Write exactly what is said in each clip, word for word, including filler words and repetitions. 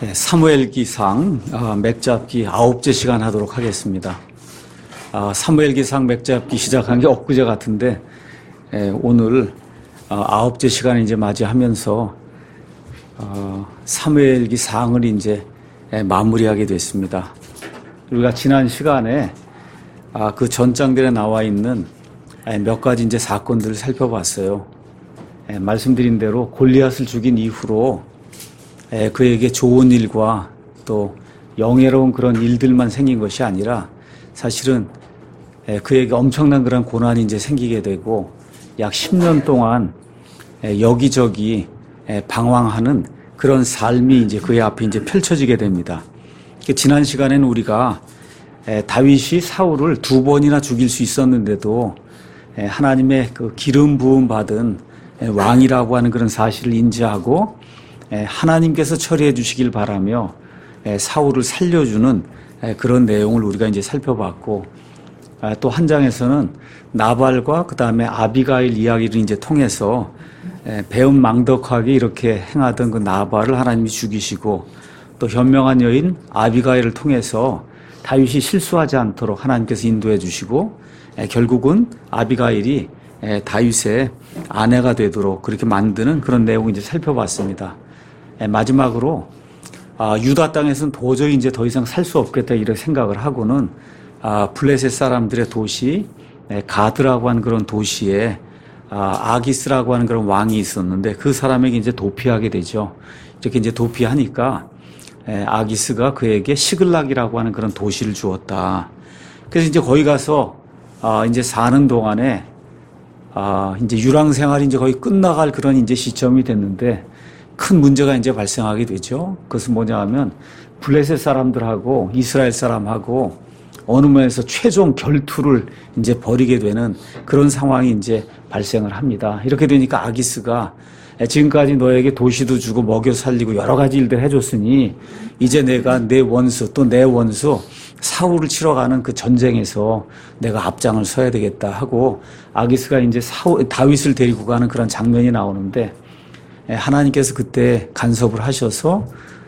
네, 사무엘기상 어, 맥잡기 아홉째 시간 하도록 하겠습니다. 어, 사무엘기상 맥잡기 시작한 게 엊그제 같은데 예, 오늘 어, 아홉째 시간을 이제 맞이하면서 어, 사무엘기상을 이제 예, 마무리하게 됐습니다. 우리가 지난 시간에 아, 그 전장들에 나와 있는 예, 몇 가지 이제 사건들을 살펴봤어요. 예, 말씀드린 대로 골리앗을 죽인 이후로 예, 그에게 좋은 일과 또 영예로운 그런 일들만 생긴 것이 아니라 사실은 예, 그에게 엄청난 그런 고난이 이제 생기게 되고 약 십 년 동안 예, 여기저기 예, 방황하는 그런 삶이 이제 그의 앞에 이제 펼쳐지게 됩니다. 지난 시간에는 우리가 예, 다윗이 사울을 두 번이나 죽일 수 있었는데도 예, 하나님의 그 기름 부음 받은 예, 왕이라고 하는 그런 사실을 인지하고 하나님께서 처리해 주시길 바라며 사울을 살려주는 그런 내용을 우리가 이제 살펴봤고, 또 한 장에서는 나발과 그 다음에 아비가일 이야기를 이제 통해서 배은망덕하게 이렇게 행하던 그 나발을 하나님이 죽이시고, 또 현명한 여인 아비가일을 통해서 다윗이 실수하지 않도록 하나님께서 인도해 주시고, 결국은 아비가일이 다윗의 아내가 되도록 그렇게 만드는 그런 내용을 이제 살펴봤습니다. 마지막으로 아, 유다 땅에서는 도저히 이제 더 이상 살 수 없겠다 이렇게 생각을 하고는 아, 블레셋 사람들의 도시 가드라고 하는 그런 도시에 아, 아기스라고 하는 그런 왕이 있었는데 그 사람에게 이제 도피하게 되죠. 이렇게 이제 도피하니까 에, 아기스가 그에게 시글락이라고 하는 그런 도시를 주었다. 그래서 이제 거기 가서 아, 이제 사는 동안에 아, 이제 유랑 생활이 이제 거의 끝나갈 그런 이제 시점이 됐는데 큰 문제가 이제 발생하게 되죠. 그것은 뭐냐 하면 블레셋 사람들하고 이스라엘 사람하고 어느 면에서 최종 결투를 이제 벌이게 되는 그런 상황이 이제 발생을 합니다. 이렇게 되니까 아기스가 지금까지 너에게 도시도 주고 먹여 살리고 여러 가지 일들 해줬으니 이제 내가 내 원수 또 내 원수 사울을 치러 가는 그 전쟁에서 내가 앞장을 서야 되겠다 하고 아기스가 이제 사울, 다윗을 데리고 가는 그런 장면이 나오는데 하나님께서 그때 간섭을 하셔서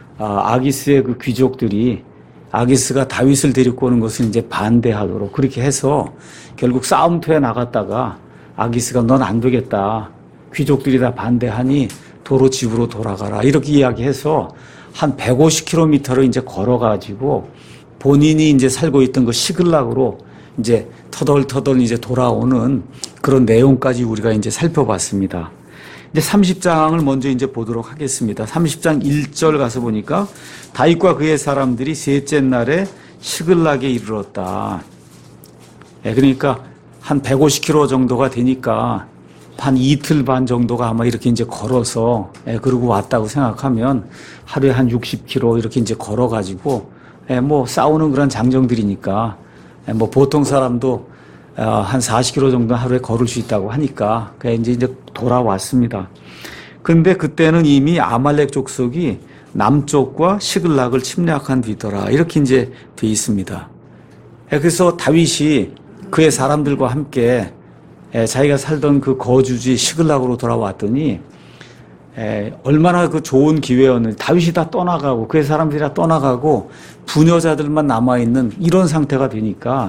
아기스의 그 귀족들이 아기스가 다윗을 데리고 오는 것을 이제 반대하도록 그렇게 해서 결국 싸움터에 나갔다가 아기스가 넌 안 되겠다. 귀족들이 다 반대하니 도로 집으로 돌아가라. 이렇게 이야기해서 한 백오십 킬로미터를 이제 걸어가지고 본인이 이제 살고 있던 그 시글락으로 이제 터덜터덜 이제 돌아오는 그런 내용까지 우리가 이제 살펴봤습니다. 이제 삼십 장을 먼저 이제 보도록 하겠습니다. 삼십 장 일 절 가서 보니까 다윗과 그의 사람들이 셋째 날에 시글락에 이르렀다. 예, 그러니까 한 백오십 킬로미터 정도가 되니까 한 이틀 반 정도가 아마 이렇게 이제 걸어서 예, 그러고 왔다고 생각하면 하루에 한 육십 킬로미터 이렇게 이제 걸어가지고 예, 뭐 싸우는 그런 장정들이니까 예, 뭐 보통 사람도 한 사십 킬로미터 정도 하루에 걸을 수 있다고 하니까 그냥 이제 이제 돌아왔습니다. 근데 그때는 이미 아말렉 족속이 남쪽과 시글락을 침략한 뒤더라. 이렇게 이제 돼 있습니다. 그래서 다윗이 그의 사람들과 함께 자기가 살던 그 거주지 시글락으로 돌아왔더니 얼마나 그 좋은 기회였는지 다윗이 다 떠나가고 그의 사람들이 다 떠나가고 부녀자들만 남아있는 이런 상태가 되니까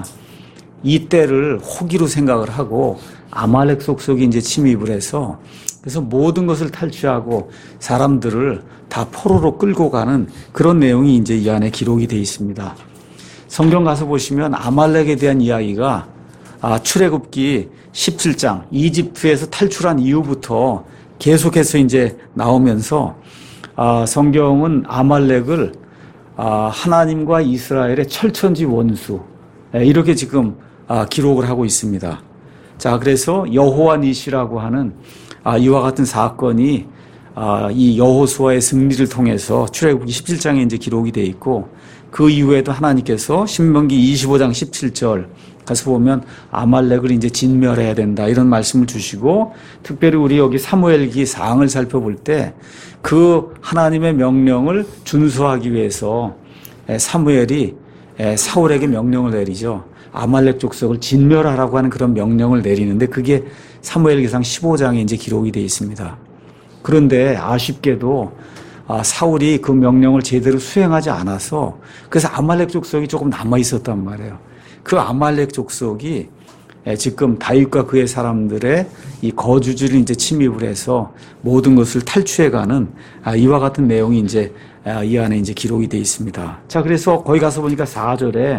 이때를 호기로 생각을 하고 아말렉 족속이 이제 침입을 해서 그래서 모든 것을 탈취하고 사람들을 다 포로로 끌고 가는 그런 내용이 이제 이 안에 기록이 되어 있습니다. 성경 가서 보시면 아말렉에 대한 이야기가 아, 출애굽기 십칠 장 이집트에서 탈출한 이후부터 계속해서 이제 나오면서 아, 성경은 아말렉을 아, 하나님과 이스라엘의 철천지 원수 이렇게 지금 아, 기록을 하고 있습니다. 자, 그래서 여호와 니시라고 하는 아, 이와 같은 사건이 아, 이 여호수아의 승리를 통해서 출애굽기 십칠 장에 이제 기록이 되어 있고 그 이후에도 하나님께서 신명기 이십오 장 십칠 절 가서 보면 아말렉을 이제 진멸해야 된다 이런 말씀을 주시고 특별히 우리 여기 사무엘기 사항을 살펴볼 때 그 하나님의 명령을 준수하기 위해서 사무엘이 사울에게 명령을 내리죠. 아말렉 족속을 진멸하라고 하는 그런 명령을 내리는데 그게 사무엘기상 십오 장에 이제 기록이 되어 있습니다. 그런데 아쉽게도 아, 사울이 그 명령을 제대로 수행하지 않아서 그래서 아말렉 족속이 조금 남아 있었단 말이에요. 그 아말렉 족속이 지금 다윗과 그의 사람들의 이 거주지를 이제 침입을 해서 모든 것을 탈취해가는 이와 같은 내용이 이제 이 안에 이제 기록이 되어 있습니다. 자, 그래서 거기 가서 보니까 사 절에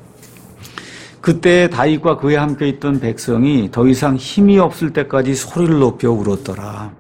그때 다윗과 그에 함께 있던 백성이 더 이상 힘이 없을 때까지 소리를 높여 울었더라.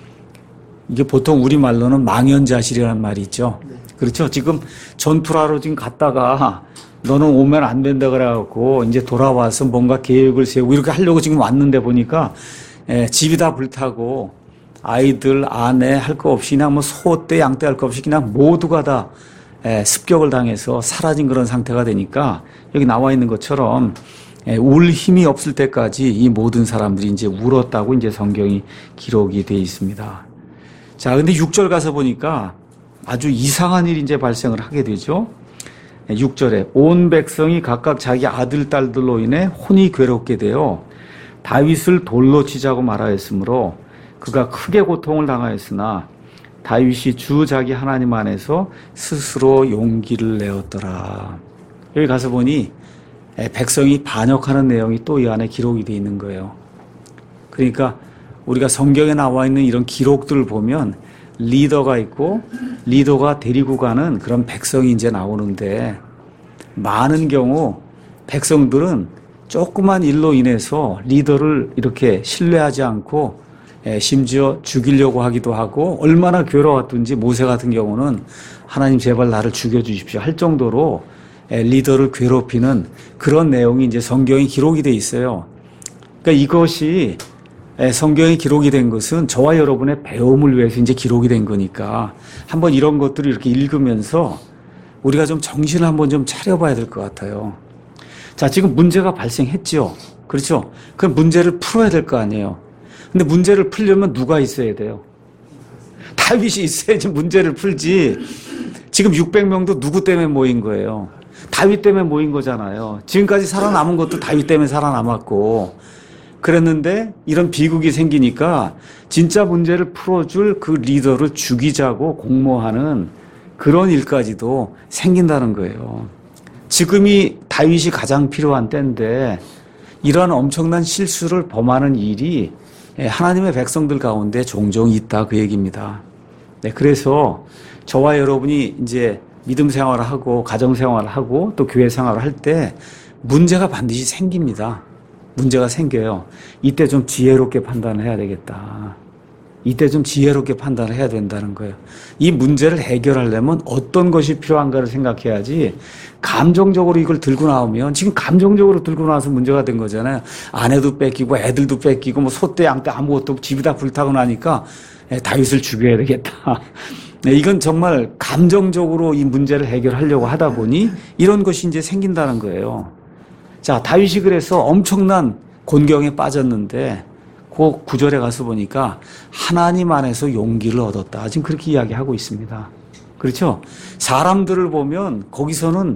이게 보통 우리말로는 망연자실이라는 말이 있죠. 그렇죠. 지금 전투하러 지금 갔다가 너는 오면 안 된다 그래갖고 이제 돌아와서 뭔가 계획을 세우고 이렇게 하려고 지금 왔는데 보니까 에, 집이 다 불타고 아이들, 아내 할 거 없이 그냥 뭐 소떼, 양떼 할 거 없이 그냥 모두가 다 에, 습격을 당해서 사라진 그런 상태가 되니까 여기 나와 있는 것처럼 에, 울 힘이 없을 때까지 이 모든 사람들이 이제 울었다고 이제 성경이 기록이 되어 있습니다. 자, 근데 육 절 가서 보니까 아주 이상한 일이 이제 발생을 하게 되죠. 육 절에 온 백성이 각각 자기 아들, 딸들로 인해 혼이 괴롭게 되어 다윗을 돌로 치자고 말하였으므로 그가 크게 고통을 당하였으나 다윗이 주 자기 하나님 안에서 스스로 용기를 내었더라. 여기 가서 보니 백성이 반역하는 내용이 또 이 안에 기록이 되어 있는 거예요. 그러니까 우리가 성경에 나와 있는 이런 기록들을 보면 리더가 있고 리더가 데리고 가는 그런 백성이 이제 나오는데 많은 경우 백성들은 조그만 일로 인해서 리더를 이렇게 신뢰하지 않고 심지어 죽이려고 하기도 하고 얼마나 괴로웠든지 모세 같은 경우는 하나님 제발 나를 죽여주십시오 할 정도로 리더를 괴롭히는 그런 내용이 이제 성경에 기록이 돼 있어요. 그러니까 이것이 성경에 기록이 된 것은 저와 여러분의 배움을 위해서 이제 기록이 된 거니까 한번 이런 것들을 이렇게 읽으면서 우리가 좀 정신을 한번 좀 차려봐야 될 것 같아요. 자, 지금 문제가 발생했죠. 그렇죠? 그 문제를 풀어야 될 거 아니에요. 근데 문제를 풀려면 누가 있어야 돼요? 다윗이 있어야지 문제를 풀지. 지금 육백 명도 누구 때문에 모인 거예요? 다윗 때문에 모인 거잖아요. 지금까지 살아남은 것도 다윗 때문에 살아남았고 그랬는데 이런 비극이 생기니까 진짜 문제를 풀어줄 그 리더를 죽이자고 공모하는 그런 일까지도 생긴다는 거예요. 지금이 다윗이 가장 필요한 때인데 이러한 엄청난 실수를 범하는 일이 하나님의 백성들 가운데 종종 있다 그 얘기입니다. 네, 그래서 저와 여러분이 이제 믿음 생활을 하고 가정 생활을 하고 또 교회 생활을 할 때 문제가 반드시 생깁니다. 문제가 생겨요. 이때 좀 지혜롭게 판단을 해야 되겠다. 이때 좀 지혜롭게 판단을 해야 된다는 거예요. 이 문제를 해결하려면 어떤 것이 필요한가를 생각해야지 감정적으로 이걸 들고 나오면 지금 감정적으로 들고 나와서 문제가 된 거잖아요. 아내도 뺏기고 애들도 뺏기고 뭐 소떼 양떼 아무것도 없고 집이 다 불타고 나니까 다윗을 죽여야 되겠다. 네, 이건 정말 감정적으로 이 문제를 해결하려고 하다 보니 이런 것이 이제 생긴다는 거예요. 자, 다윗이 그래서 엄청난 곤경에 빠졌는데 그 구절에 가서 보니까 하나님 안에서 용기를 얻었다. 지금 그렇게 이야기하고 있습니다. 그렇죠? 사람들을 보면 거기서는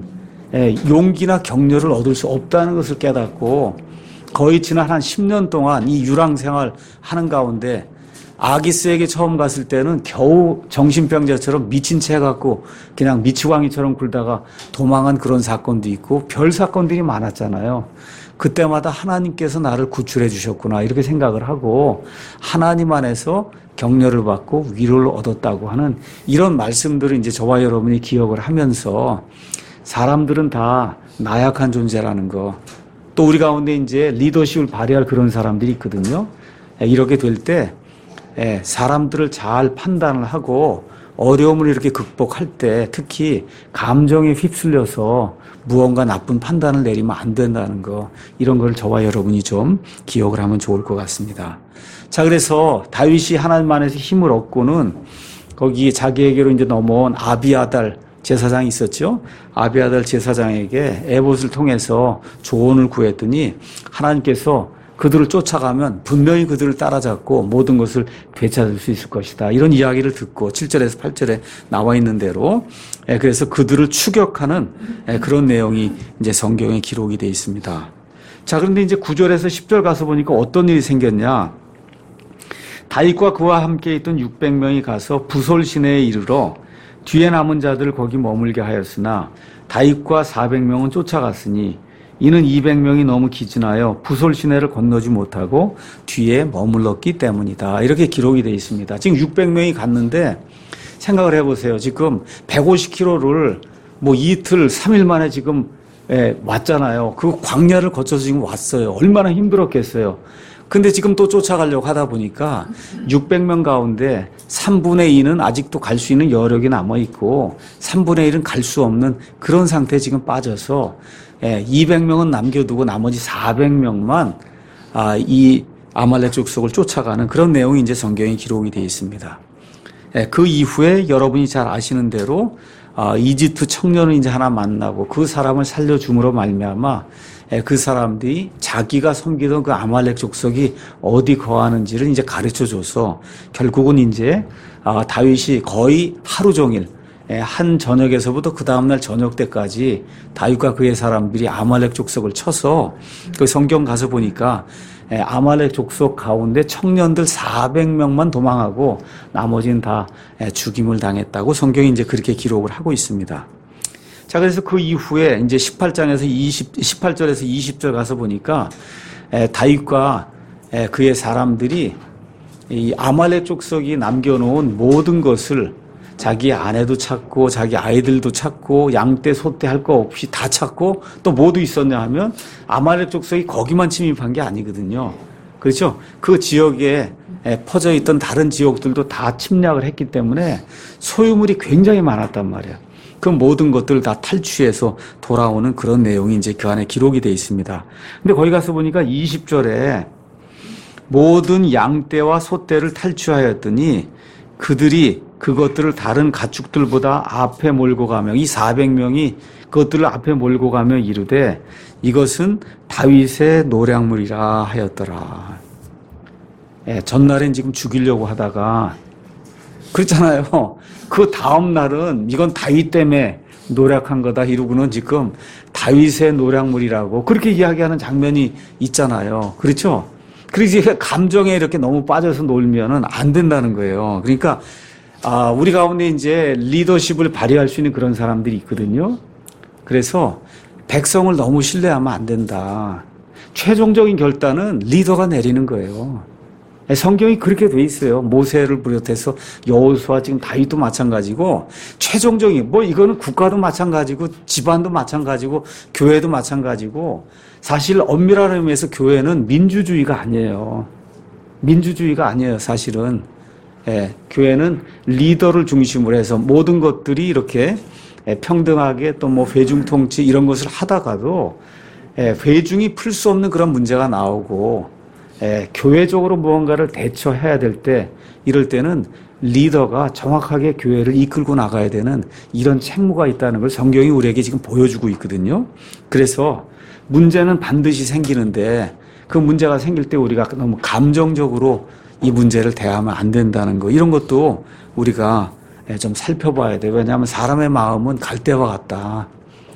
용기나 격려를 얻을 수 없다는 것을 깨닫고 거의 지난 한 십 년 동안 이 유랑 생활 하는 가운데 아기스에게 처음 갔을 때는 겨우 정신병자처럼 미친 채 갖고 그냥 미치광이처럼 굴다가 도망한 그런 사건도 있고 별 사건들이 많았잖아요. 그때마다 하나님께서 나를 구출해 주셨구나 이렇게 생각을 하고 하나님 안에서 격려를 받고 위로를 얻었다고 하는 이런 말씀들을 이제 저와 여러분이 기억을 하면서 사람들은 다 나약한 존재라는 거, 또 우리 가운데 이제 리더십을 발휘할 그런 사람들이 있거든요. 이렇게 될 때 사람들을 잘 판단을 하고 어려움을 이렇게 극복할 때 특히 감정에 휩쓸려서 무언가 나쁜 판단을 내리면 안 된다는 거, 이런 걸 저와 여러분이 좀 기억을 하면 좋을 것 같습니다. 자, 그래서 다윗이 하나님 안에서 힘을 얻고는 거기 자기에게로 이제 넘어온 아비아달 제사장이 있었죠. 아비아달 제사장에게 에봇을 통해서 조언을 구했더니 하나님께서 그들을 쫓아가면 분명히 그들을 따라잡고 모든 것을 되찾을 수 있을 것이다. 이런 이야기를 듣고 칠 절에서 팔 절에 나와 있는 대로 그래서 그들을 추격하는 그런 내용이 이제 성경에 기록이 되어 있습니다. 자, 그런데 이제 구 절에서 십 절 가서 보니까 어떤 일이 생겼냐. 다윗과 그와 함께 있던 육백 명이 가서 부솔 시내에 이르러 뒤에 남은 자들을 거기 머물게 하였으나 다윗과 사백 명은 쫓아갔으니 이는 이백 명이 너무 기진하여 부솔 시내를 건너지 못하고 뒤에 머물렀기 때문이다. 이렇게 기록이 되어 있습니다. 지금 육백 명이 갔는데 생각을 해보세요. 지금 백오십 킬로미터를 뭐 이틀, 삼 일 만에 지금 예, 왔잖아요. 그 광야를 거쳐서 지금 왔어요. 얼마나 힘들었겠어요. 근데 지금 또 쫓아가려고 하다 보니까 육백 명 가운데 삼분의 이는 아직도 갈 수 있는 여력이 남아있고 삼분의 일은 갈 수 없는 그런 상태에 지금 빠져서 예, 이백 명은 남겨두고 나머지 사백 명만 아, 이 아말렉 족속을 쫓아가는 그런 내용이 이제 성경에 기록이 되어 있습니다. 예, 그 이후에 여러분이 잘 아시는 대로 아, 이집트 청년을 이제 하나 만나고 그 사람을 살려줌으로 말미암아 예, 그 사람들이 자기가 섬기던 그 아말렉 족속이 어디 거하는지를 이제 가르쳐 줘서 결국은 이제 아, 다윗이 거의 하루 종일 예, 한 저녁에서부터 그 다음날 저녁 때까지 다윗과 그의 사람들이 아말렉 족속을 쳐서 그 성경 가서 보니까 예, 아말렉 족속 가운데 청년들 사백 명만 도망하고 나머지는 다 예, 죽임을 당했다고 성경이 이제 그렇게 기록을 하고 있습니다. 자, 그래서 그 이후에 이제 십팔 장에서 이십, 십팔 절에서 이십 절 가서 보니까 예, 다윗과 예, 그의 사람들이 이 아말렉 족속이 남겨놓은 모든 것을 자기 아내도 찾고 자기 아이들도 찾고 양떼 소떼 할 거 없이 다 찾고 또 뭐도 있었냐 하면 아말렉 족속이 거기만 침입한 게 아니거든요. 그렇죠? 그 지역에 퍼져 있던 다른 지역들도 다 침략을 했기 때문에 소유물이 굉장히 많았단 말이에요. 그 모든 것들을 다 탈취해서 돌아오는 그런 내용이 이제 그 안에 기록이 되어 있습니다. 근데 거기 가서 보니까 이십 절에 모든 양떼와 소떼를 탈취하였더니 그들이 그것들을 다른 가축들보다 앞에 몰고 가며 이 사백 명이 그것들을 앞에 몰고 가며 이르되 이것은 다윗의 노략물이라 하였더라. 예, 전날엔 지금 죽이려고 하다가 그렇잖아요. 그 다음 날은 이건 다윗 때문에 노략한 거다 이러고는 지금 다윗의 노략물이라고 그렇게 이야기하는 장면이 있잖아요. 그렇죠? 그래서 감정에 이렇게 너무 빠져서 놀면은 안 된다는 거예요. 그러니까 아, 우리 가운데 이제 리더십을 발휘할 수 있는 그런 사람들이 있거든요. 그래서 백성을 너무 신뢰하면 안 된다. 최종적인 결단은 리더가 내리는 거예요. 성경이 그렇게 돼 있어요. 모세를 비롯해서 여호수아 지금 다윗도 마찬가지고 최종적인 뭐 이거는 국가도 마찬가지고 집안도 마찬가지고 교회도 마찬가지고 사실 엄밀한 의미에서 교회는 민주주의가 아니에요. 민주주의가 아니에요. 사실은 예, 교회는 리더를 중심으로 해서 모든 것들이 이렇게 평등하게 또 뭐 회중 통치 이런 것을 하다가도 예, 회중이 풀 수 없는 그런 문제가 나오고 예, 교회적으로 무언가를 대처해야 될 때 이럴 때는 리더가 정확하게 교회를 이끌고 나가야 되는 이런 책무가 있다는 걸 성경이 우리에게 지금 보여주고 있거든요. 그래서 문제는 반드시 생기는데 그 문제가 생길 때 우리가 너무 감정적으로 이 문제를 대하면 안 된다는 거 이런 것도 우리가 좀 살펴봐야 돼요. 왜냐하면 사람의 마음은 갈대와 같다.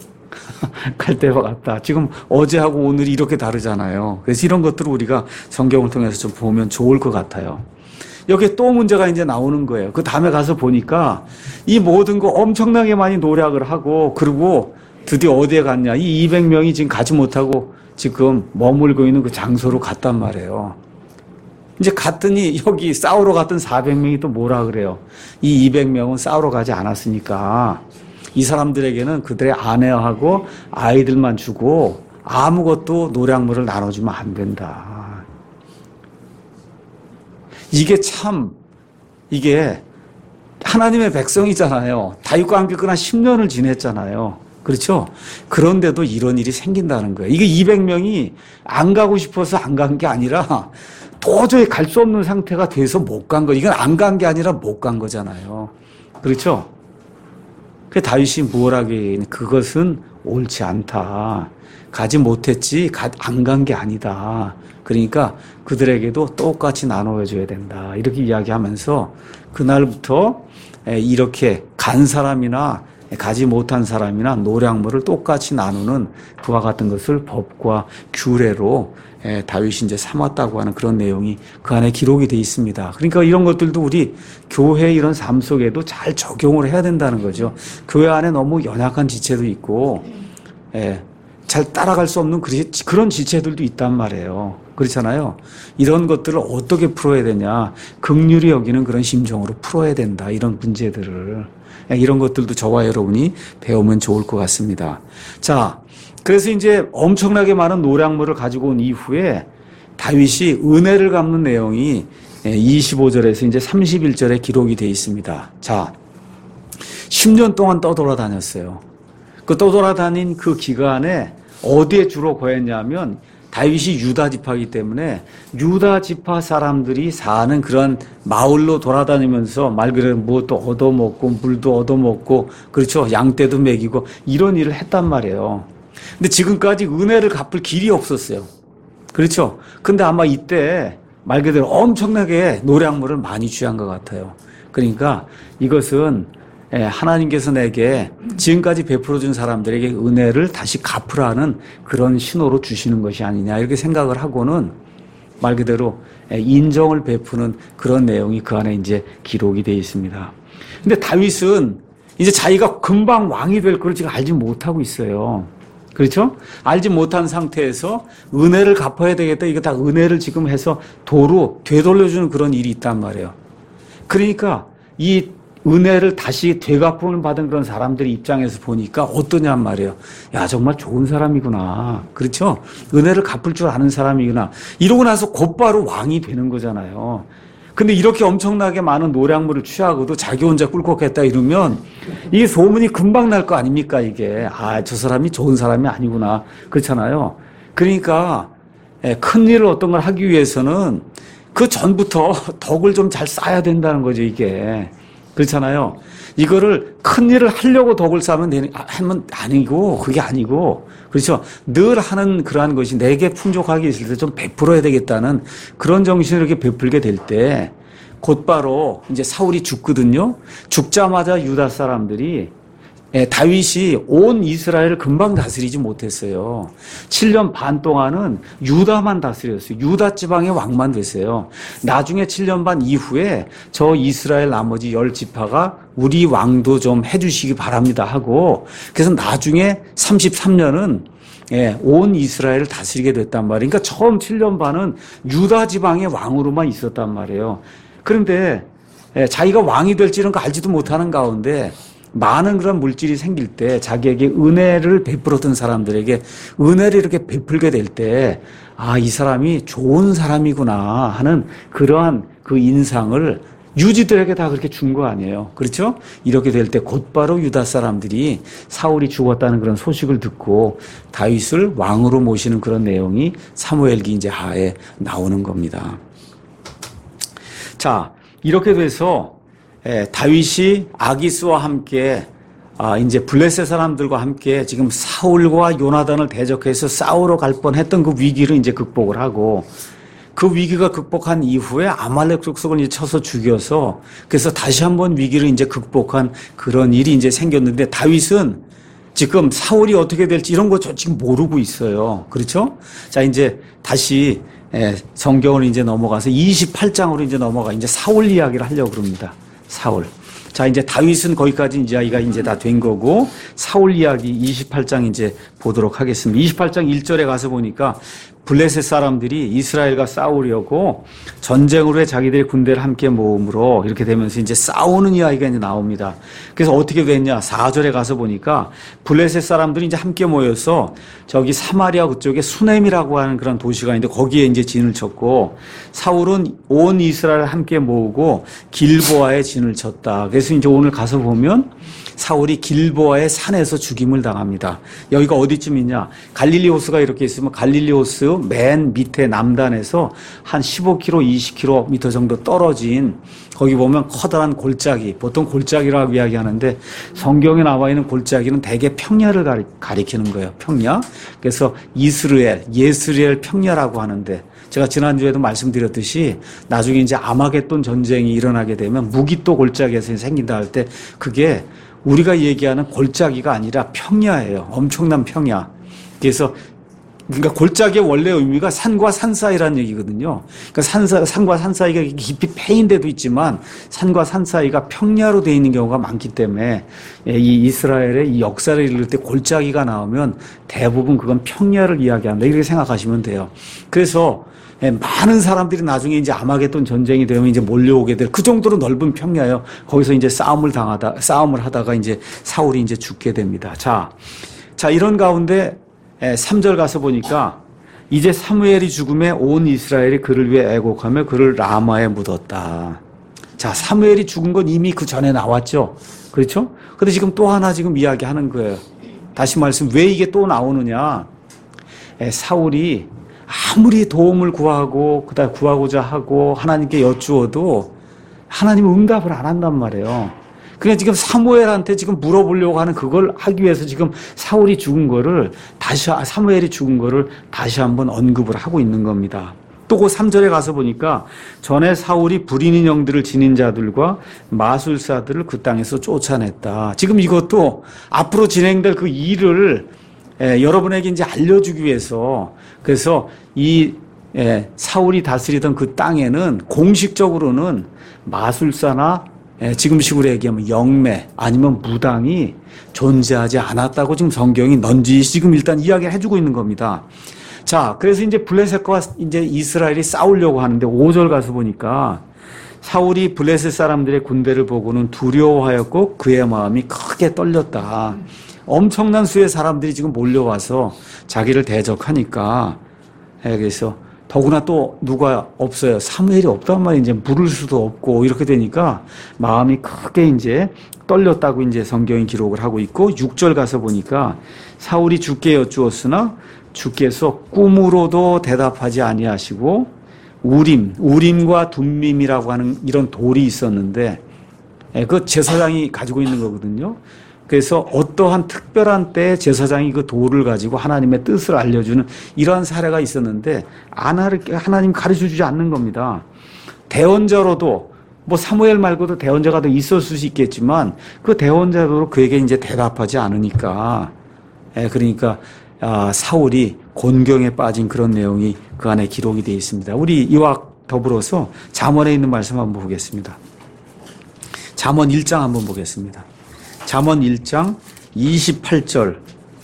갈대와 같다. 지금 어제하고 오늘이 이렇게 다르잖아요. 그래서 이런 것들을 우리가 성경을 통해서 좀 보면 좋을 것 같아요. 여기에 또 문제가 이제 나오는 거예요. 그 다음에 가서 보니까 이 모든 거 엄청나게 많이 노력을 하고 그리고 드디어 어디에 갔냐. 이 이백 명이 지금 가지 못하고 지금 머물고 있는 그 장소로 갔단 말이에요. 이제 갔더니 여기 싸우러 갔던 사백 명이 또 뭐라 그래요. 이 이백 명은 싸우러 가지 않았으니까 이 사람들에게는 그들의 아내하고 아이들만 주고 아무것도 노략물을 나눠주면 안 된다. 이게 참 이게 하나님의 백성이잖아요. 다윗과 함께 그나 십 년을 지냈잖아요. 그렇죠? 그런데도 이런 일이 생긴다는 거예요. 이게 이백 명이 안 가고 싶어서 안 간 게 아니라 도저히 갈 수 없는 상태가 돼서 못 간 거. 이건 안 간 게 아니라 못 간 거잖아요. 그렇죠? 그 다윗이 뭐라기 그것은 옳지 않다. 가지 못했지 안 간 게 아니다. 그러니까 그들에게도 똑같이 나눠줘야 된다. 이렇게 이야기하면서 그날부터 이렇게 간 사람이나 가지 못한 사람이나 노략물을 똑같이 나누는 그와 같은 것을 법과 규례로 에, 다윗이 이제 삼았다고 하는 그런 내용이 그 안에 기록이 돼 있습니다. 그러니까 이런 것들도 우리 교회 이런 삶 속에도 잘 적용을 해야 된다는 거죠. 교회 안에 너무 연약한 지체도 있고, 에, 잘 따라갈 수 없는 그런 지체들도 있단 말이에요. 그렇잖아요. 이런 것들을 어떻게 풀어야 되냐. 긍휼히 여기는 그런 심정으로 풀어야 된다. 이런 문제들을. 이런 것들도 저와 여러분이 배우면 좋을 것 같습니다. 자, 그래서 이제 엄청나게 많은 노량물을 가지고 온 이후에 다윗이 은혜를 갚는 내용이 이십오 절에서 이제 삼십일 절에 기록이 되어 있습니다. 자, 십 년 동안 떠돌아다녔어요. 그 떠돌아다닌 그 기간에 어디에 주로 거했냐면 다윗이 유다 지파이기 때문에 유다 지파 사람들이 사는 그런 마을로 돌아다니면서 말 그대로 무엇도 얻어먹고 물도 얻어먹고 그렇죠. 양떼도 먹이고 이런 일을 했단 말이에요. 근데 지금까지 은혜를 갚을 길이 없었어요. 그렇죠. 근데 아마 이때 말 그대로 엄청나게 노량물을 많이 취한 것 같아요. 그러니까 이것은 하나님께서 내게 지금까지 베풀어준 사람들에게 은혜를 다시 갚으라는 그런 신호로 주시는 것이 아니냐 이렇게 생각을 하고는 말 그대로 인정을 베푸는 그런 내용이 그 안에 이제 기록이 되어 있습니다. 근데 다윗은 이제 자기가 금방 왕이 될 걸 지금 알지 못하고 있어요. 그렇죠? 알지 못한 상태에서 은혜를 갚아야 되겠다. 이거 다 은혜를 지금 해서 도로 되돌려주는 그런 일이 있단 말이에요. 그러니까 이 은혜를 다시 되갚음을 받은 그런 사람들의 입장에서 보니까 어떠냔 말이에요. 야, 정말 좋은 사람이구나. 그렇죠? 은혜를 갚을 줄 아는 사람이구나. 이러고 나서 곧바로 왕이 되는 거잖아요. 근데 이렇게 엄청나게 많은 노량물을 취하고도 자기 혼자 꿀꺽했다 이러면 이게 소문이 금방 날 거 아닙니까, 이게. 아, 저 사람이 좋은 사람이 아니구나. 그렇잖아요. 그러니까 큰 일을 어떤 걸 하기 위해서는 그 전부터 덕을 좀 잘 쌓아야 된다는 거죠, 이게. 그렇잖아요. 이거를 큰 일을 하려고 덕을 쌓으면 되는, 하면 아니고, 그게 아니고, 그렇죠. 늘 하는 그러한 것이 내게 풍족하게 있을 때 좀 베풀어야 되겠다는 그런 정신을 이렇게 베풀게 될 때, 곧바로 이제 사울이 죽거든요. 죽자마자 유다 사람들이 예, 다윗이 온 이스라엘을 금방 다스리지 못했어요. 칠 년 반 동안은 유다만 다스렸어요. 유다 지방의 왕만 됐어요. 나중에 칠 년 반 이후에 저 이스라엘 나머지 열 지파가 우리 왕도 좀 해주시기 바랍니다 하고 그래서 나중에 삼십삼 년은 예, 온 이스라엘을 다스리게 됐단 말이에요. 그러니까 처음 칠 년 반은 유다 지방의 왕으로만 있었단 말이에요. 그런데 예, 자기가 왕이 될지는 알지도 못하는 가운데 많은 그런 물질이 생길 때 자기에게 은혜를 베풀었던 사람들에게 은혜를 이렇게 베풀게 될 때 아, 이 사람이 좋은 사람이구나 하는 그러한 그 인상을 유지들에게 다 그렇게 준 거 아니에요. 그렇죠? 이렇게 될 때 곧바로 유다 사람들이 사울이 죽었다는 그런 소식을 듣고 다윗을 왕으로 모시는 그런 내용이 사무엘기 이제 하에 나오는 겁니다. 자, 이렇게 돼서 예, 다윗이 아기스와 함께 아, 이제 블레셋 사람들과 함께 지금 사울과 요나단을 대적해서 싸우러 갈 뻔했던 그 위기를 이제 극복을 하고 그 위기가 극복한 이후에 아말렉 족속을 이제 쳐서 죽여서 그래서 다시 한번 위기를 이제 극복한 그런 일이 이제 생겼는데 다윗은 지금 사울이 어떻게 될지 이런 거 저 지금 모르고 있어요. 그렇죠? 자, 이제 다시 예, 성경을 이제 넘어가서 이십팔 장으로 이제 넘어가 이제 사울 이야기를 하려고 그럽니다. 사울. 자, 이제 다윗은 거기까지 이제 이야기가 이제 다 된 거고, 사울 이야기 이십팔 장 이제 보도록 하겠습니다. 이십팔 장 일 절에 가서 보니까 블레셋 사람들이 이스라엘과 싸우려고 전쟁으로 해 자기들의 군대를 함께 모음으로 이렇게 되면서 이제 싸우는 이야기가 이제 나옵니다. 그래서 어떻게 됐냐? 사 절에 가서 보니까 블레셋 사람들이 이제 함께 모여서 저기 사마리아 그쪽에 수넴이라고 하는 그런 도시가 있는데 거기에 이제 진을 쳤고 사울은 온 이스라엘을 함께 모으고 길보아에 진을 쳤다. 그래서 이제 오늘 가서 보면 사울이 길보아의 산에서 죽임을 당합니다. 여기가 어디쯤이냐? 갈릴리 호수가 이렇게 있으면 갈릴리 호수 맨 밑에 남단에서 한 십오 킬로미터, 이십 킬로미터 정도 떨어진 거기 보면 커다란 골짜기, 보통 골짜기라고 이야기하는데 성경에 나와 있는 골짜기는 대개 평야를 가리, 가리키는 거예요. 평야. 그래서 이스라엘, 예스리엘 평야라고 하는데 제가 지난주에도 말씀드렸듯이 나중에 이제 아마겟돈 전쟁이 일어나게 되면 무기또 골짜기에서 생긴다 할 때 그게 우리가 얘기하는 골짜기가 아니라 평야예요. 엄청난 평야. 그래서 그러니까 골짜기의 원래 의미가 산과 산 사이라는 얘기거든요. 그러니까 산, 산과 산 사이가 깊이 패인 데도 있지만 산과 산 사이가 평야로 되어 있는 경우가 많기 때문에 이 이스라엘의 이 역사를 읽을 때 골짜기가 나오면 대부분 그건 평야를 이야기한다. 이렇게 생각하시면 돼요. 그래서 많은 사람들이 나중에 이제 아마겟돈 전쟁이 되면 이제 몰려오게 될 그 정도로 넓은 평야예요. 거기서 이제 싸움을 당하다, 싸움을 하다가 이제 사울이 이제 죽게 됩니다. 자, 자, 이런 가운데 삼 절 가서 보니까 이제 사무엘이 죽음에 온 이스라엘이 그를 위해 애곡하며 그를 라마에 묻었다. 자, 사무엘이 죽은 건 이미 그 전에 나왔죠. 그렇죠? 근데 지금 또 하나 지금 이야기하는 거예요. 다시 말씀, 왜 이게 또 나오느냐? 사울이 아무리 도움을 구하고 그다음 구하고자 하고 하나님께 여쭈어도 하나님은 응답을 안 한단 말이에요. 그러니까 지금 사무엘한테 지금 물어보려고 하는 그걸 하기 위해서 지금 사울이 죽은 거를 다시, 사무엘이 죽은 거를 다시 한번 언급을 하고 있는 겁니다. 또 그 삼 절에 가서 보니까 전에 사울이 부리는 영들을 지닌 자들과 마술사들을 그 땅에서 쫓아냈다. 지금 이것도 앞으로 진행될 그 일을 예, 여러분에게 이제 알려주기 위해서 그래서 이 예, 사울이 다스리던 그 땅에는 공식적으로는 마술사나 예, 지금식으로 얘기하면 영매 아니면 무당이 존재하지 않았다고 지금 성경이 넌지시 지금 일단 이야기를 해주고 있는 겁니다. 자, 그래서 이제 블레셋과 이제 이스라엘이 싸우려고 하는데 오 절 가서 보니까 사울이 블레셋 사람들의 군대를 보고는 두려워하였고 그의 마음이 크게 떨렸다. 엄청난 수의 사람들이 지금 몰려와서 자기를 대적하니까 예, 그래서 더구나 또 누가 없어요. 사무엘이 없단 말이에요. 이제 물을 수도 없고 이렇게 되니까 마음이 크게 이제 떨렸다고 이제 성경이 기록을 하고 있고 육 절 가서 보니까 사울이 주께 여쭈었으나 주께서 꿈으로도 대답하지 아니하시고 우림, 우림과 둠밈이라고 하는 이런 돌이 있었는데 예, 그 제사장이 가지고 있는 거거든요. 그래서 어떠한 특별한 때에 제사장이 그 돌을 가지고 하나님의 뜻을 알려주는 이러한 사례가 있었는데 하나님 가르쳐주지 않는 겁니다. 대언자로도 뭐 사무엘 말고도 대언자가 더 있었을 수 있겠지만 그 대언자로 그에게 이제 대답하지 않으니까 예, 그러니까 아, 사울이 곤경에 빠진 그런 내용이 그 안에 기록이 되어 있습니다. 우리 이와 더불어서 잠언에 있는 말씀 한번 보겠습니다. 잠언 일 장 한번 보겠습니다. 잠언 일 장 이십팔 절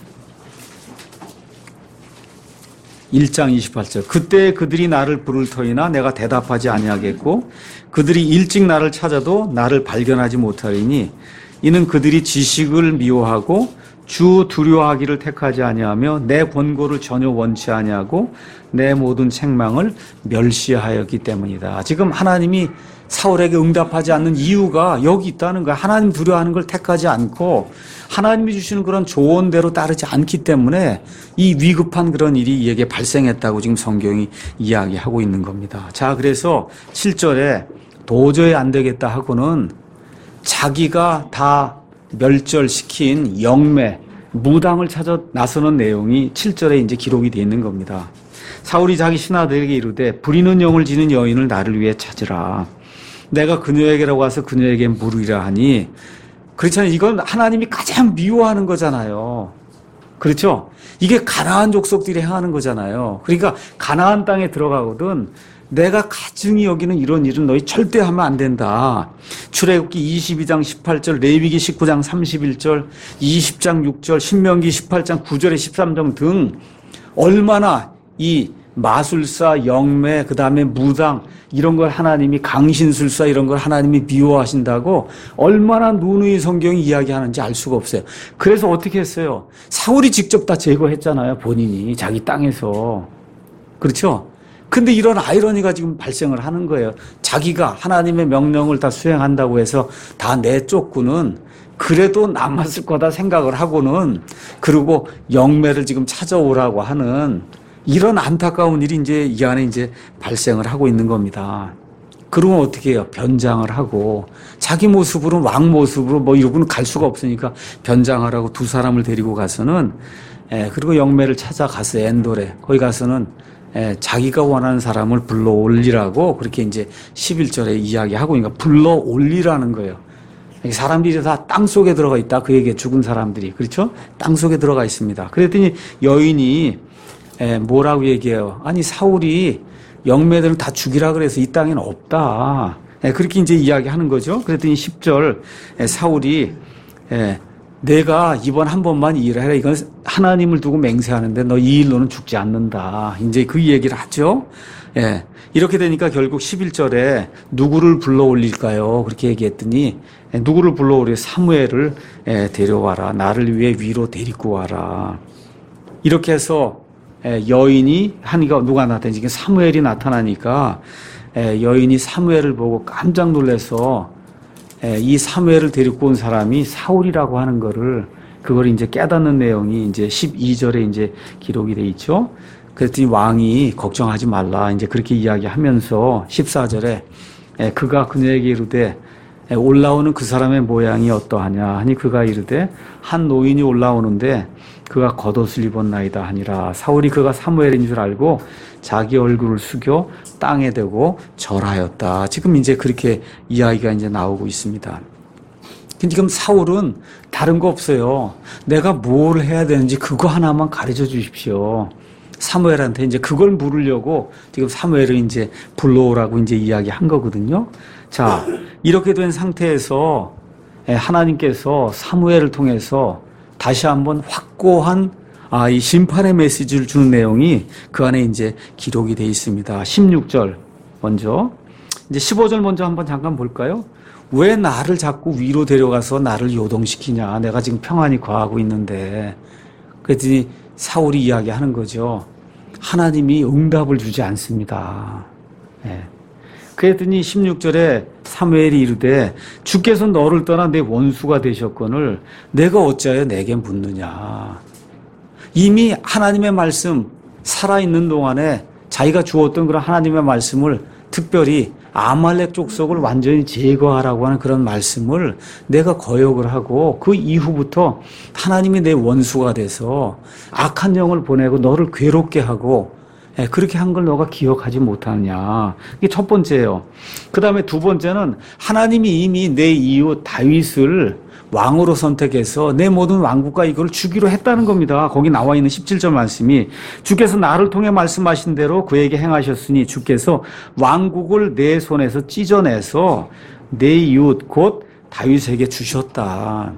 일 장 이십팔 절 그때 그들이 나를 부를 터이나 내가 대답하지 아니하겠고 그들이 일찍 나를 찾아도 나를 발견하지 못하리니 이는 그들이 지식을 미워하고 주 두려워하기를 택하지 아니하며 내 권고를 전혀 원치 아니하고 내 모든 책망을 멸시하였기 때문이다. 지금 하나님이 사울에게 응답하지 않는 이유가 여기 있다는 거야. 하나님 두려워하는 걸 택하지 않고 하나님이 주시는 그런 조언대로 따르지 않기 때문에 이 위급한 그런 일이 이에게 발생했다고 지금 성경이 이야기하고 있는 겁니다. 자, 그래서 칠 절에 도저히 안 되겠다 하고는 자기가 다 멸절시킨 영매, 무당을 찾아 나서는 내용이 칠 절에 이제 기록이 되어 있는 겁니다. 사울이 자기 신하들에게 이르되 부리는 영을 지닌 여인을 나를 위해 찾으라. 내가 그녀에게로 가서 그녀에게 물으리라 하니 그렇잖아요. 이건 하나님이 가장 미워하는 거잖아요. 그렇죠? 이게 가나안 족속들이 행하는 거잖아요. 그러니까 가나안 땅에 들어가거든 내가 가증히 여기는 이런 일은 너희 절대 하면 안 된다. 출애굽기 이십이 장 십팔 절, 레위기 십구 장 삼십일 절, 이십 장 육 절, 신명기 십팔 장 구 절에 십삼 절 등 얼마나 이 마술사, 영매, 그 다음에 무당 이런 걸 하나님이 강신술사 이런 걸 하나님이 미워하신다고 얼마나 누누이 성경이 이야기하는지 알 수가 없어요. 그래서 어떻게 했어요? 사울이 직접 다 제거했잖아요. 본인이 자기 땅에서. 그렇죠? 근데 이런 아이러니가 지금 발생을 하는 거예요. 자기가 하나님의 명령을 다 수행한다고 해서 다 내쫓고는 그래도 남았을 거다 생각을 하고는 그리고 영매를 지금 찾아오라고 하는 이런 안타까운 일이 이제 이 안에 이제 발생을 하고 있는 겁니다. 그러면 어떻게 해요? 변장을 하고 자기 모습으로 왕 모습으로 뭐 이러고는 갈 수가 없으니까 변장하라고 두 사람을 데리고 가서는 예, 그리고 영매를 찾아가서 엔돌에 거기 가서는 예, 자기가 원하는 사람을 불러 올리라고 그렇게 이제 십일 절에 이야기하고 그러니까 불러 올리라는 거예요. 사람들이 다 땅 속에 들어가 있다. 그에게 죽은 사람들이. 그렇죠? 땅 속에 들어가 있습니다. 그랬더니 여인이 예, 뭐라고 얘기해요? 아니, 사울이 영매들을 다 죽이라 그래서 이 땅에는 없다. 예, 그렇게 이제 이야기하는 거죠. 그랬더니 십 절, 예, 사울이, 예, 내가 이번 한 번만 이 일을 해라. 이건 하나님을 두고 맹세하는데 너 이 일로는 죽지 않는다. 이제 그 얘기를 하죠. 예. 이렇게 되니까 결국 십일 절에 누구를 불러 올릴까요? 그렇게 얘기했더니, 예, 누구를 불러 올려 사무엘을, 예, 데려와라. 나를 위해 위로 데리고 와라. 이렇게 해서, 예, 여인이 하니까 누가 나타나지? 지금 사무엘이 나타나니까, 예, 여인이 사무엘을 보고 깜짝 놀라서 이 사무엘을 데리고 온 사람이 사울이라고 하는 거를, 그걸 이제 깨닫는 내용이 이제 십이 절에 이제 기록이 돼 있죠. 그랬더니 왕이 걱정하지 말라. 이제 그렇게 이야기하면서 십사 절에 그가 그녀에게 이르되 올라오는 그 사람의 모양이 어떠하냐 하니 그가 이르되 한 노인이 올라오는데 그가 겉옷을 입었나이다 하니라. 사울이 그가 사무엘인 줄 알고 자기 얼굴을 숙여 땅에 대고 절하였다. 지금 이제 그렇게 이야기가 이제 나오고 있습니다. 지금 사울은 다른 거 없어요. 내가 뭘 해야 되는지 그거 하나만 가르쳐 주십시오. 사무엘한테 이제 그걸 물으려고 지금 사무엘을 이제 불러오라고 이제 이야기한 거거든요. 자, 이렇게 된 상태에서 하나님께서 사무엘을 통해서 다시 한번 확고한 아, 이 심판의 메시지를 주는 내용이 그 안에 이제 기록이 되어 있습니다. 십육 절 먼저, 이제 십오 절 먼저 한번 잠깐 볼까요? 왜 나를 자꾸 위로 데려가서 나를 요동시키냐? 내가 지금 평안히 거하고 있는데. 그랬더니 사울이 이야기하는 거죠. 하나님이 응답을 주지 않습니다. 예. 그랬더니 십육 절에 사무엘이 이르되 주께서 너를 떠나 내 원수가 되셨거늘 내가 어찌하여 내게 묻느냐. 이미 하나님의 말씀 살아있는 동안에 자기가 주었던 그런 하나님의 말씀을 특별히 아말렉 족속을 완전히 제거하라고 하는 그런 말씀을 내가 거역을 하고 그 이후부터 하나님이 내 원수가 돼서 악한 영을 보내고 너를 괴롭게 하고 그렇게 한 걸 너가 기억하지 못하느냐. 이게 첫 번째예요. 그 다음에 두 번째는 하나님이 이미 내 이웃 다윗을 왕으로 선택해서 내 모든 왕국과 이걸 주기로 했다는 겁니다. 거기 나와 있는 십칠 절 말씀이 주께서 나를 통해 말씀하신 대로 그에게 행하셨으니 주께서 왕국을 내 손에서 찢어내서 내 이웃 곧 다윗에게 주셨다.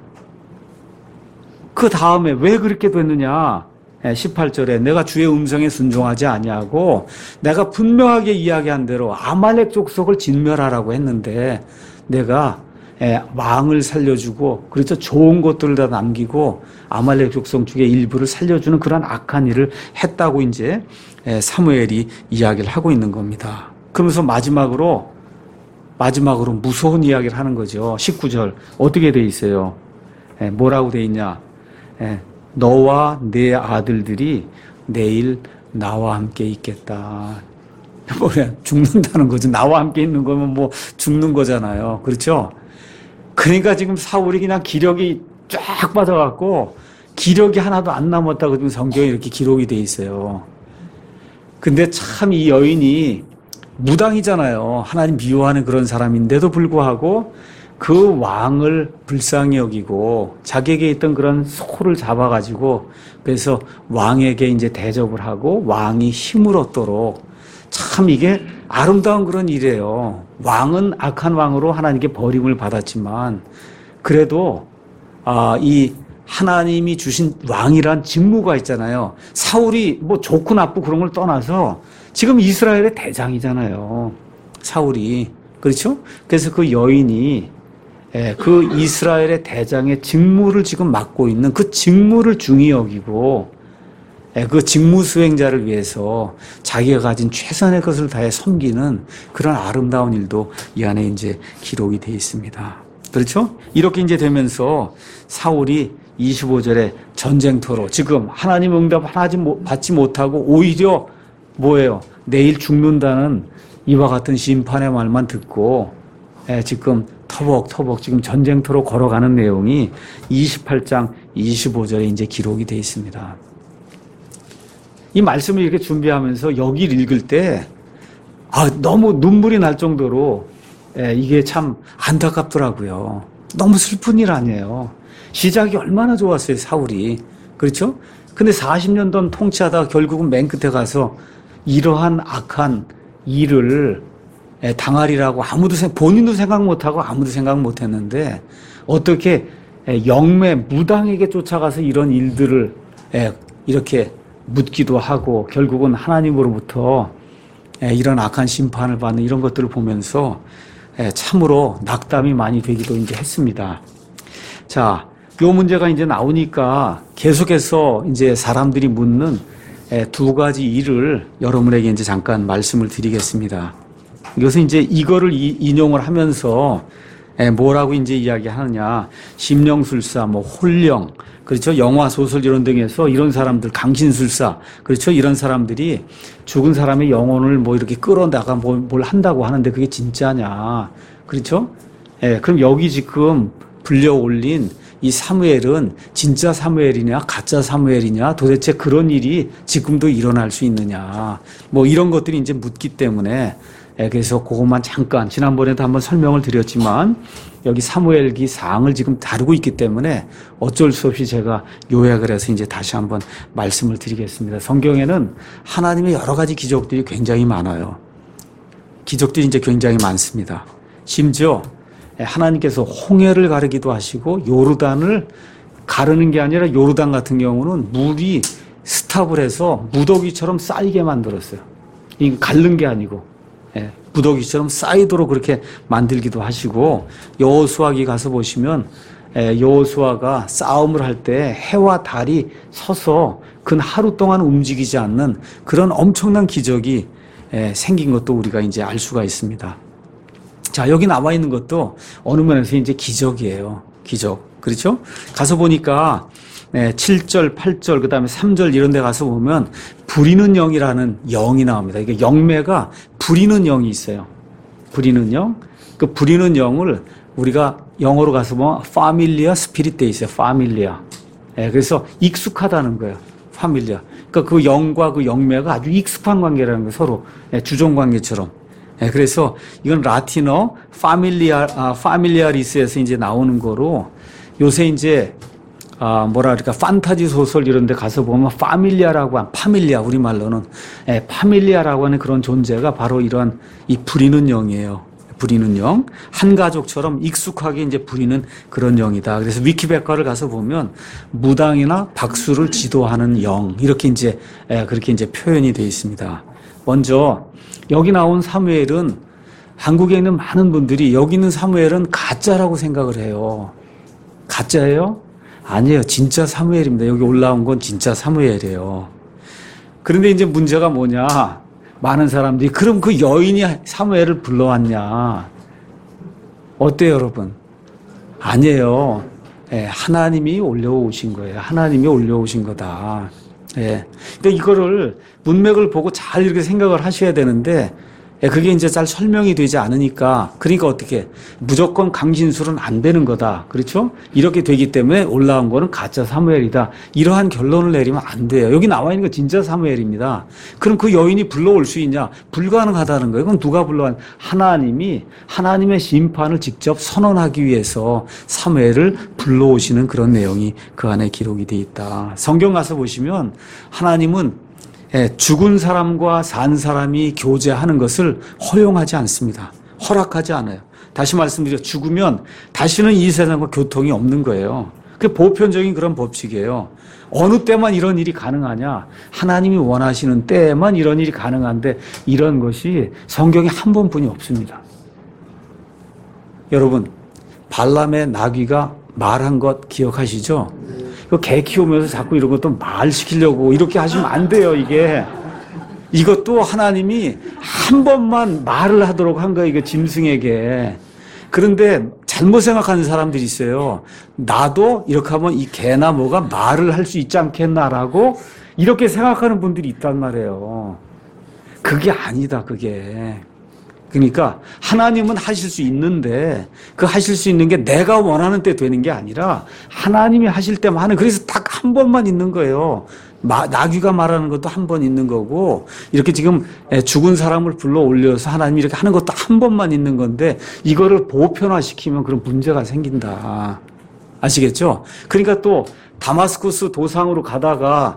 그 다음에 왜 그렇게 됐느냐? 십팔 절에 내가 주의 음성에 순종하지 아니하고 내가 분명하게 이야기한 대로 아말렉 족속을 진멸하라고 했는데 내가 왕을 살려주고 그래서 좋은 것들을 다 남기고 아말렉 족속 중에 일부를 살려주는 그런 악한 일을 했다고 이제 사무엘이 이야기를 하고 있는 겁니다. 그러면서 마지막으로 마지막으로 무서운 이야기를 하는 거죠. 십구 절 어떻게 돼 있어요? 뭐라고 돼 있냐? 너와 네 아들들이 내일 나와 함께 있겠다. 뭐야, 죽는다는 거죠. 나와 함께 있는 거면 뭐 죽는 거잖아요. 그렇죠? 그러니까 지금 사울이 그냥 기력이 쫙 빠져갖고 기력이 하나도 안 남았다고 지금 성경에 이렇게 기록이 돼 있어요. 근데 참 이 여인이 무당이잖아요. 하나님 미워하는 그런 사람인데도 불구하고 그 왕을 불쌍히 여기고 자기에게 있던 그런 소를 잡아가지고 그래서 왕에게 이제 대접을 하고 왕이 힘을 얻도록 참 이게 아름다운 그런 일이에요. 왕은 악한 왕으로 하나님께 버림을 받았지만 그래도 아, 이 하나님이 주신 왕이란 직무가 있잖아요. 사울이 뭐 좋고 나쁘고 그런 걸 떠나서 지금 이스라엘의 대장이잖아요. 사울이. 그렇죠? 그래서 그 여인이 그 이스라엘의 대장의 직무를 지금 맡고 있는 그 직무를 중히 여기고 그 직무 수행자를 위해서 자기가 가진 최선의 것을 다해 섬기는 그런 아름다운 일도 이 안에 이제 기록이 되어 있습니다. 그렇죠? 이렇게 이제 되면서 사울이 이십오 절에 전쟁터로 지금 하나님 응답 하나 받지 못하고 오히려 뭐예요? 내일 죽는다는 이와 같은 심판의 말만 듣고 지금 터벅터벅 지금 전쟁터로 걸어가는 내용이 이십팔 장 이십오 절에 이제 기록이 되어 있습니다. 이 말씀을 이렇게 준비하면서 여기를 읽을 때, 아, 너무 눈물이 날 정도로, 예, 이게 참 안타깝더라고요. 너무 슬픈 일 아니에요. 시작이 얼마나 좋았어요, 사울이. 그렇죠? 근데 사십 년 동안 통치하다가 결국은 맨 끝에 가서 이러한 악한 일을 당하리라고 아무도 생각, 본인도 생각 못하고 아무도 생각 못했는데 어떻게 영매 무당에게 쫓아가서 이런 일들을 이렇게 묻기도 하고 결국은 하나님으로부터 이런 악한 심판을 받는 이런 것들을 보면서 참으로 낙담이 많이 되기도 이제 했습니다. 자, 요 문제가 이제 나오니까 계속해서 이제 사람들이 묻는 두 가지 일을 여러분에게 이제 잠깐 말씀을 드리겠습니다. 이것은 이제 이거를 인용을 하면서 뭐라고 이제 이야기하느냐. 심령술사, 뭐 홀령, 그렇죠. 영화, 소설 이런 등에서 이런 사람들, 강신술사, 그렇죠. 이런 사람들이 죽은 사람의 영혼을 뭐 이렇게 끌어다가 뭘, 뭘 한다고 하는데 그게 진짜냐. 그렇죠. 예, 그럼 여기 지금 불려 올린 이 사무엘은 진짜 사무엘이냐 가짜 사무엘이냐 도대체 그런 일이 지금도 일어날 수 있느냐 뭐 이런 것들이 이제 묻기 때문에 그래서 그것만 잠깐 지난번에도 한번 설명을 드렸지만 여기 사무엘기 사항을 지금 다루고 있기 때문에 어쩔 수 없이 제가 요약을 해서 이제 다시 한번 말씀을 드리겠습니다. 성경에는 하나님의 여러 가지 기적들이 굉장히 많아요. 기적들이 이제 굉장히 많습니다. 심지어 하나님께서 홍해를 가르기도 하시고 요르단을 가르는 게 아니라 요르단 같은 경우는 물이 스탑을 해서 무더기처럼 쌓이게 만들었어요. 이 가른 게 아니고 예, 무더기처럼 쌓이도록 그렇게 만들기도 하시고 여호수아기 가서 보시면 예, 여호수아가 싸움을 할 때 해와 달이 서서 근 하루 동안 움직이지 않는 그런 엄청난 기적이 예, 생긴 것도 우리가 이제 알 수가 있습니다. 자, 여기 나와 있는 것도 어느 면에서 이제 기적이에요. 기적. 그렇죠? 가서 보니까 네, 칠 절, 팔 절, 그 다음에 삼 절 이런 데 가서 보면 부리는 영이라는 영이 나옵니다. 이게 영매가 부리는 영이 있어요. 부리는 영. 그 부리는 영을 우리가 영어로 가서 보면 familiar spirit 돼 있어요. familiar. 네, 그래서 익숙하다는 거예요. familiar. 그러니까 그 영과 그 영매가 아주 익숙한 관계라는 거예요. 서로. 네, 주종 관계처럼. 네, 그래서 이건 라틴어 familiar, 아, familiaris에서 이제 나오는 거로 요새 이제 아, 뭐라 그럴까, 판타지 소설 이런 데 가서 보면 파밀리아라고 한, 파밀리아, 우리말로는, 예, 파밀리아라고 하는 그런 존재가 바로 이런 이 부리는 영이에요. 부리는 영. 한 가족처럼 익숙하게 이제 부리는 그런 영이다. 그래서 위키백과를 가서 보면 무당이나 박수를 지도하는 영, 이렇게 이제, 예, 그렇게 이제 표현이 되어 있습니다. 먼저, 여기 나온 사무엘은 한국에 있는 많은 분들이 여기 있는 사무엘은 가짜라고 생각을 해요. 가짜예요? 아니에요. 진짜 사무엘입니다. 여기 올라온 건 진짜 사무엘이에요. 그런데 이제 문제가 뭐냐. 많은 사람들이 그럼 그 여인이 사무엘을 불러왔냐. 어때요, 여러분? 아니에요. 예, 하나님이 올려오신 거예요. 하나님이 올려오신 거다. 예. 그러니까 이거를 문맥을 보고 잘 이렇게 생각을 하셔야 되는데 그게 이제 잘 설명이 되지 않으니까 그러니까 어떻게 무조건 강신술은 안 되는 거다. 그렇죠? 이렇게 되기 때문에 올라온 거는 가짜 사무엘이다. 이러한 결론을 내리면 안 돼요. 여기 나와 있는 거 진짜 사무엘입니다. 그럼 그 여인이 불러올 수 있냐? 불가능하다는 거예요. 그럼 누가 불러왔냐? 하나님이 하나님의 심판을 직접 선언하기 위해서 사무엘을 불러오시는 그런 내용이 그 안에 기록이 돼 있다. 성경 가서 보시면 하나님은 예, 죽은 사람과 산 사람이 교제하는 것을 허용하지 않습니다. 허락하지 않아요. 다시 말씀드려 죽으면 다시는 이 세상과 교통이 없는 거예요. 그게 보편적인 그런 법칙이에요. 어느 때만 이런 일이 가능하냐? 하나님이 원하시는 때에만 이런 일이 가능한데 이런 것이 성경에 한 번뿐이 없습니다. 여러분, 발람의 나귀가 말한 것 기억하시죠? 그 개 키우면서 자꾸 이런 것도 말 시키려고 이렇게 하시면 안 돼요, 이게. 이것도 하나님이 한 번만 말을 하도록 한 거예요, 이게 짐승에게. 그런데 잘못 생각하는 사람들이 있어요. 나도 이렇게 하면 이 개나 뭐가 말을 할 수 있지 않겠나라고 이렇게 생각하는 분들이 있단 말이에요. 그게 아니다, 그게. 그러니까 하나님은 하실 수 있는데 그 하실 수 있는 게 내가 원하는 때 되는 게 아니라 하나님이 하실 때만 하는, 그래서 딱 한 번만 있는 거예요. 마, 나귀가 말하는 것도 한 번 있는 거고 이렇게 지금 죽은 사람을 불러 올려서 하나님이 이렇게 하는 것도 한 번만 있는 건데 이거를 보편화시키면 그런 문제가 생긴다. 아시겠죠? 그러니까 또 다마스쿠스 도상으로 가다가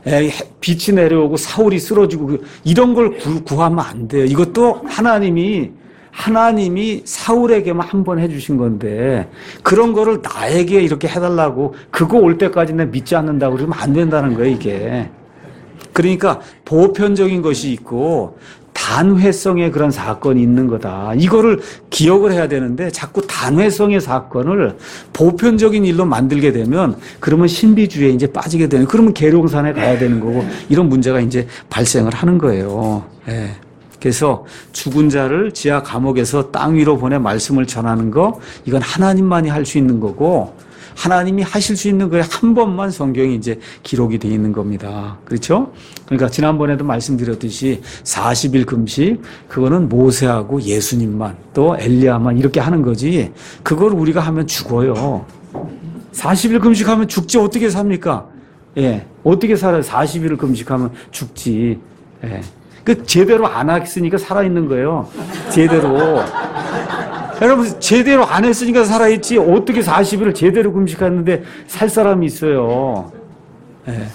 에, 빛이 내려오고 사울이 쓰러지고 이런 걸 구, 구하면 안 돼요. 이것도 하나님이 하나님이 사울에게만 한 번 해주신 건데 그런 거를 나에게 이렇게 해달라고 그거 올 때까지 내가 믿지 않는다고 그러면 안 된다는 거예요, 이게. 그러니까 보편적인 것이 있고 단회성의 그런 사건이 있는 거다. 이거를 기억을 해야 되는데 자꾸 단회성의 사건을 보편적인 일로 만들게 되면 그러면 신비주의에 이제 빠지게 되는, 그러면 계룡산에 가야 되는 거고 이런 문제가 이제 발생을 하는 거예요. 예. 그래서 죽은 자를 지하 감옥에서 땅 위로 보내 말씀을 전하는 거, 이건 하나님만이 할 수 있는 거고 하나님이 하실 수 있는 거에 한 번만 성경이 이제 기록이 되어 있는 겁니다. 그렇죠? 그러니까 지난번에도 말씀드렸듯이 사십 일 금식, 그거는 모세하고 예수님만 또 엘리야만 이렇게 하는 거지 그걸 우리가 하면 죽어요. 사십 일 금식하면 죽지 어떻게 삽니까? 예, 어떻게 살아요? 사십 일을 금식하면 죽지. 예. 그 제대로 안 했으니까 살아있는 거예요. 제대로. 여러분, 제대로 안 했으니까 살아있지 어떻게 사십 일을 제대로 금식하는데 살 사람이 있어요. 예.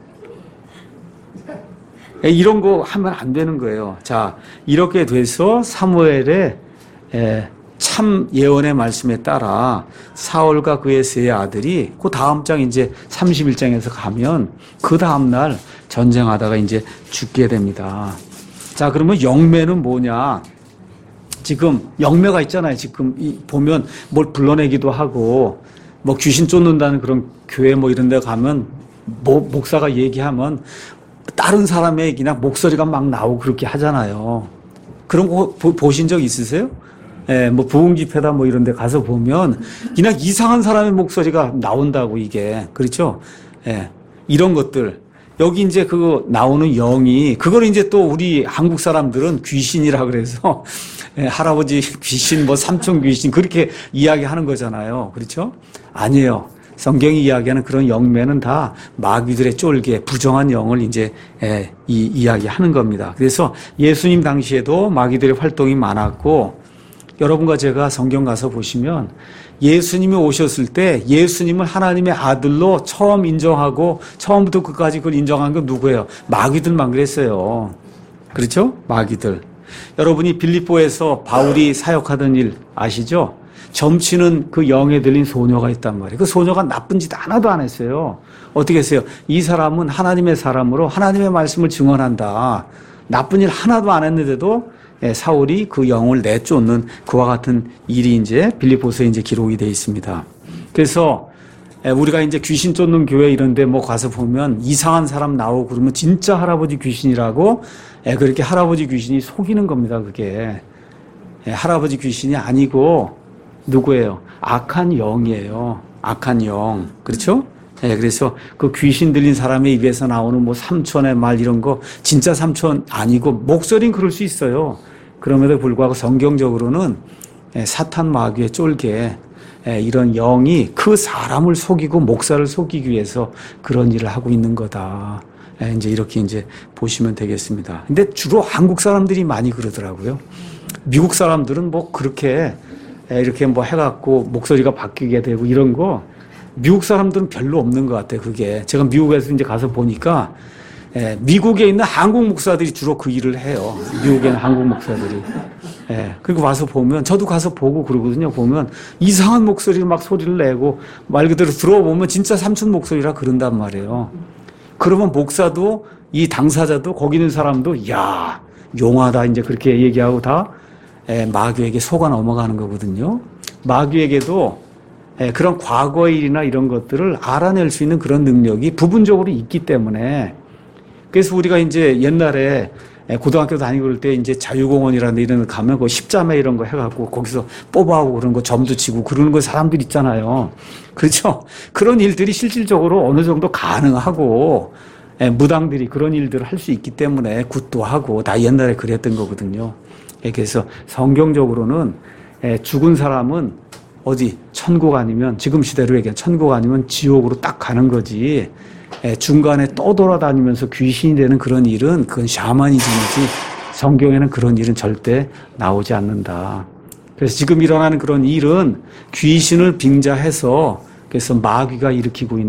예, 이런 거 하면 안 되는 거예요. 자, 이렇게 돼서 사무엘의 예, 참 예언의 말씀에 따라 사울과 그의 세 아들이 그 다음 장 이제 삼십일 장에서 가면 그 다음 날 전쟁하다가 이제 죽게 됩니다. 자, 그러면 영매는 뭐냐? 지금 영매가 있잖아요. 지금 이 보면 뭘 불러내기도 하고 뭐 귀신 쫓는다는 그런 교회 뭐 이런 데 가면 뭐 목사가 얘기하면 다른 사람의 그냥 목소리가 막 나오고 그렇게 하잖아요. 그런 거 보, 보신 적 있으세요? 예, 뭐 부흥 집회다 뭐 이런 데 가서 보면 그냥 이상한 사람의 목소리가 나온다고 이게. 그렇죠? 예. 이런 것들. 여기 이제 그 나오는 영이 그걸 이제 또 우리 한국 사람들은 귀신이라 그래서 예, 할아버지 귀신 뭐 삼촌 귀신 그렇게 이야기하는 거잖아요. 그렇죠? 아니에요. 성경이 이야기하는 그런 영매는 다 마귀들의 쫄개, 부정한 영을 이제 예, 이 이야기하는 겁니다. 그래서 예수님 당시에도 마귀들의 활동이 많았고 여러분과 제가 성경 가서 보시면 예수님이 오셨을 때 예수님을 하나님의 아들로 처음 인정하고 처음부터 끝까지 그걸 인정한 건 누구예요? 마귀들만 그랬어요. 그렇죠? 마귀들. 여러분이 빌립보에서 바울이 사역하던 일 아시죠? 점치는 그 영에 들린 소녀가 있단 말이에요. 그 소녀가 나쁜 짓 하나도 안 했어요. 어떻게 했어요? 이 사람은 하나님의 사람으로 하나님의 말씀을 증언한다. 나쁜 일 하나도 안 했는데도 사울이 그 영을 내쫓는 그와 같은 일이 이제 빌립보서에 이제 기록이 되어 있습니다. 그래서 우리가 이제 귀신 쫓는 교회 이런 데 뭐 가서 보면 이상한 사람 나오고 그러면 진짜 할아버지 귀신이라고 그렇게 할아버지 귀신이 속이는 겁니다, 그게. 할아버지 귀신이 아니고 누구예요? 악한 영이에요. 악한 영. 그렇죠? 예, 그래서 그 귀신 들린 사람의 입에서 나오는 뭐 삼촌의 말 이런 거 진짜 삼촌 아니고 목소리는 그럴 수 있어요. 그럼에도 불구하고 성경적으로는 사탄 마귀의 쫄개 이런 영이 그 사람을 속이고 목사를 속이기 위해서 그런 일을 하고 있는 거다. 이제 이렇게 이제 보시면 되겠습니다. 근데 주로 한국 사람들이 많이 그러더라고요. 미국 사람들은 뭐 그렇게 이렇게 뭐 해갖고 목소리가 바뀌게 되고 이런 거 미국 사람들은 별로 없는 것 같아요. 그게 제가 미국에서 이제 가서 보니까 예, 미국에 있는 한국 목사들이 주로 그 일을 해요. 미국에 있는 한국 목사들이. 예, 그리고 와서 보면 저도 가서 보고 그러거든요. 보면 이상한 목소리를 막 소리를 내고 말 그대로 들어보면 진짜 삼촌 목소리라 그런단 말이에요. 그러면 목사도 이 당사자도 거기 있는 사람도 야 용하다 이제 그렇게 얘기하고 다 예, 마귀에게 속아 넘어가는 거거든요. 마귀에게도 예, 그런 과거의 일이나 이런 것들을 알아낼 수 있는 그런 능력이 부분적으로 있기 때문에 그래서 우리가 이제 옛날에 고등학교 다니고 그럴 때 이제 자유공원이라는 데 이런 데 가면 그 십자매 이런 거 해갖고 거기서 뽑아오고 그런 거 점도 치고 그러는 거 사람들 있잖아요. 그렇죠? 그런 일들이 실질적으로 어느 정도 가능하고 예, 무당들이 그런 일들을 할 수 있기 때문에 굿도 하고 다 옛날에 그랬던 거거든요. 예, 그래서 성경적으로는 예, 죽은 사람은 어디 천국 아니면 지금 시대로 얘기하면 천국 아니면 지옥으로 딱 가는 거지 중간에 떠돌아다니면서 귀신이 되는 그런 일은 그건 샤머니즘이지 성경에는 그런 일은 절대 나오지 않는다. 그래서 지금 일어나는 그런 일은 귀신을 빙자해서 그래서 마귀가 일으키고 있는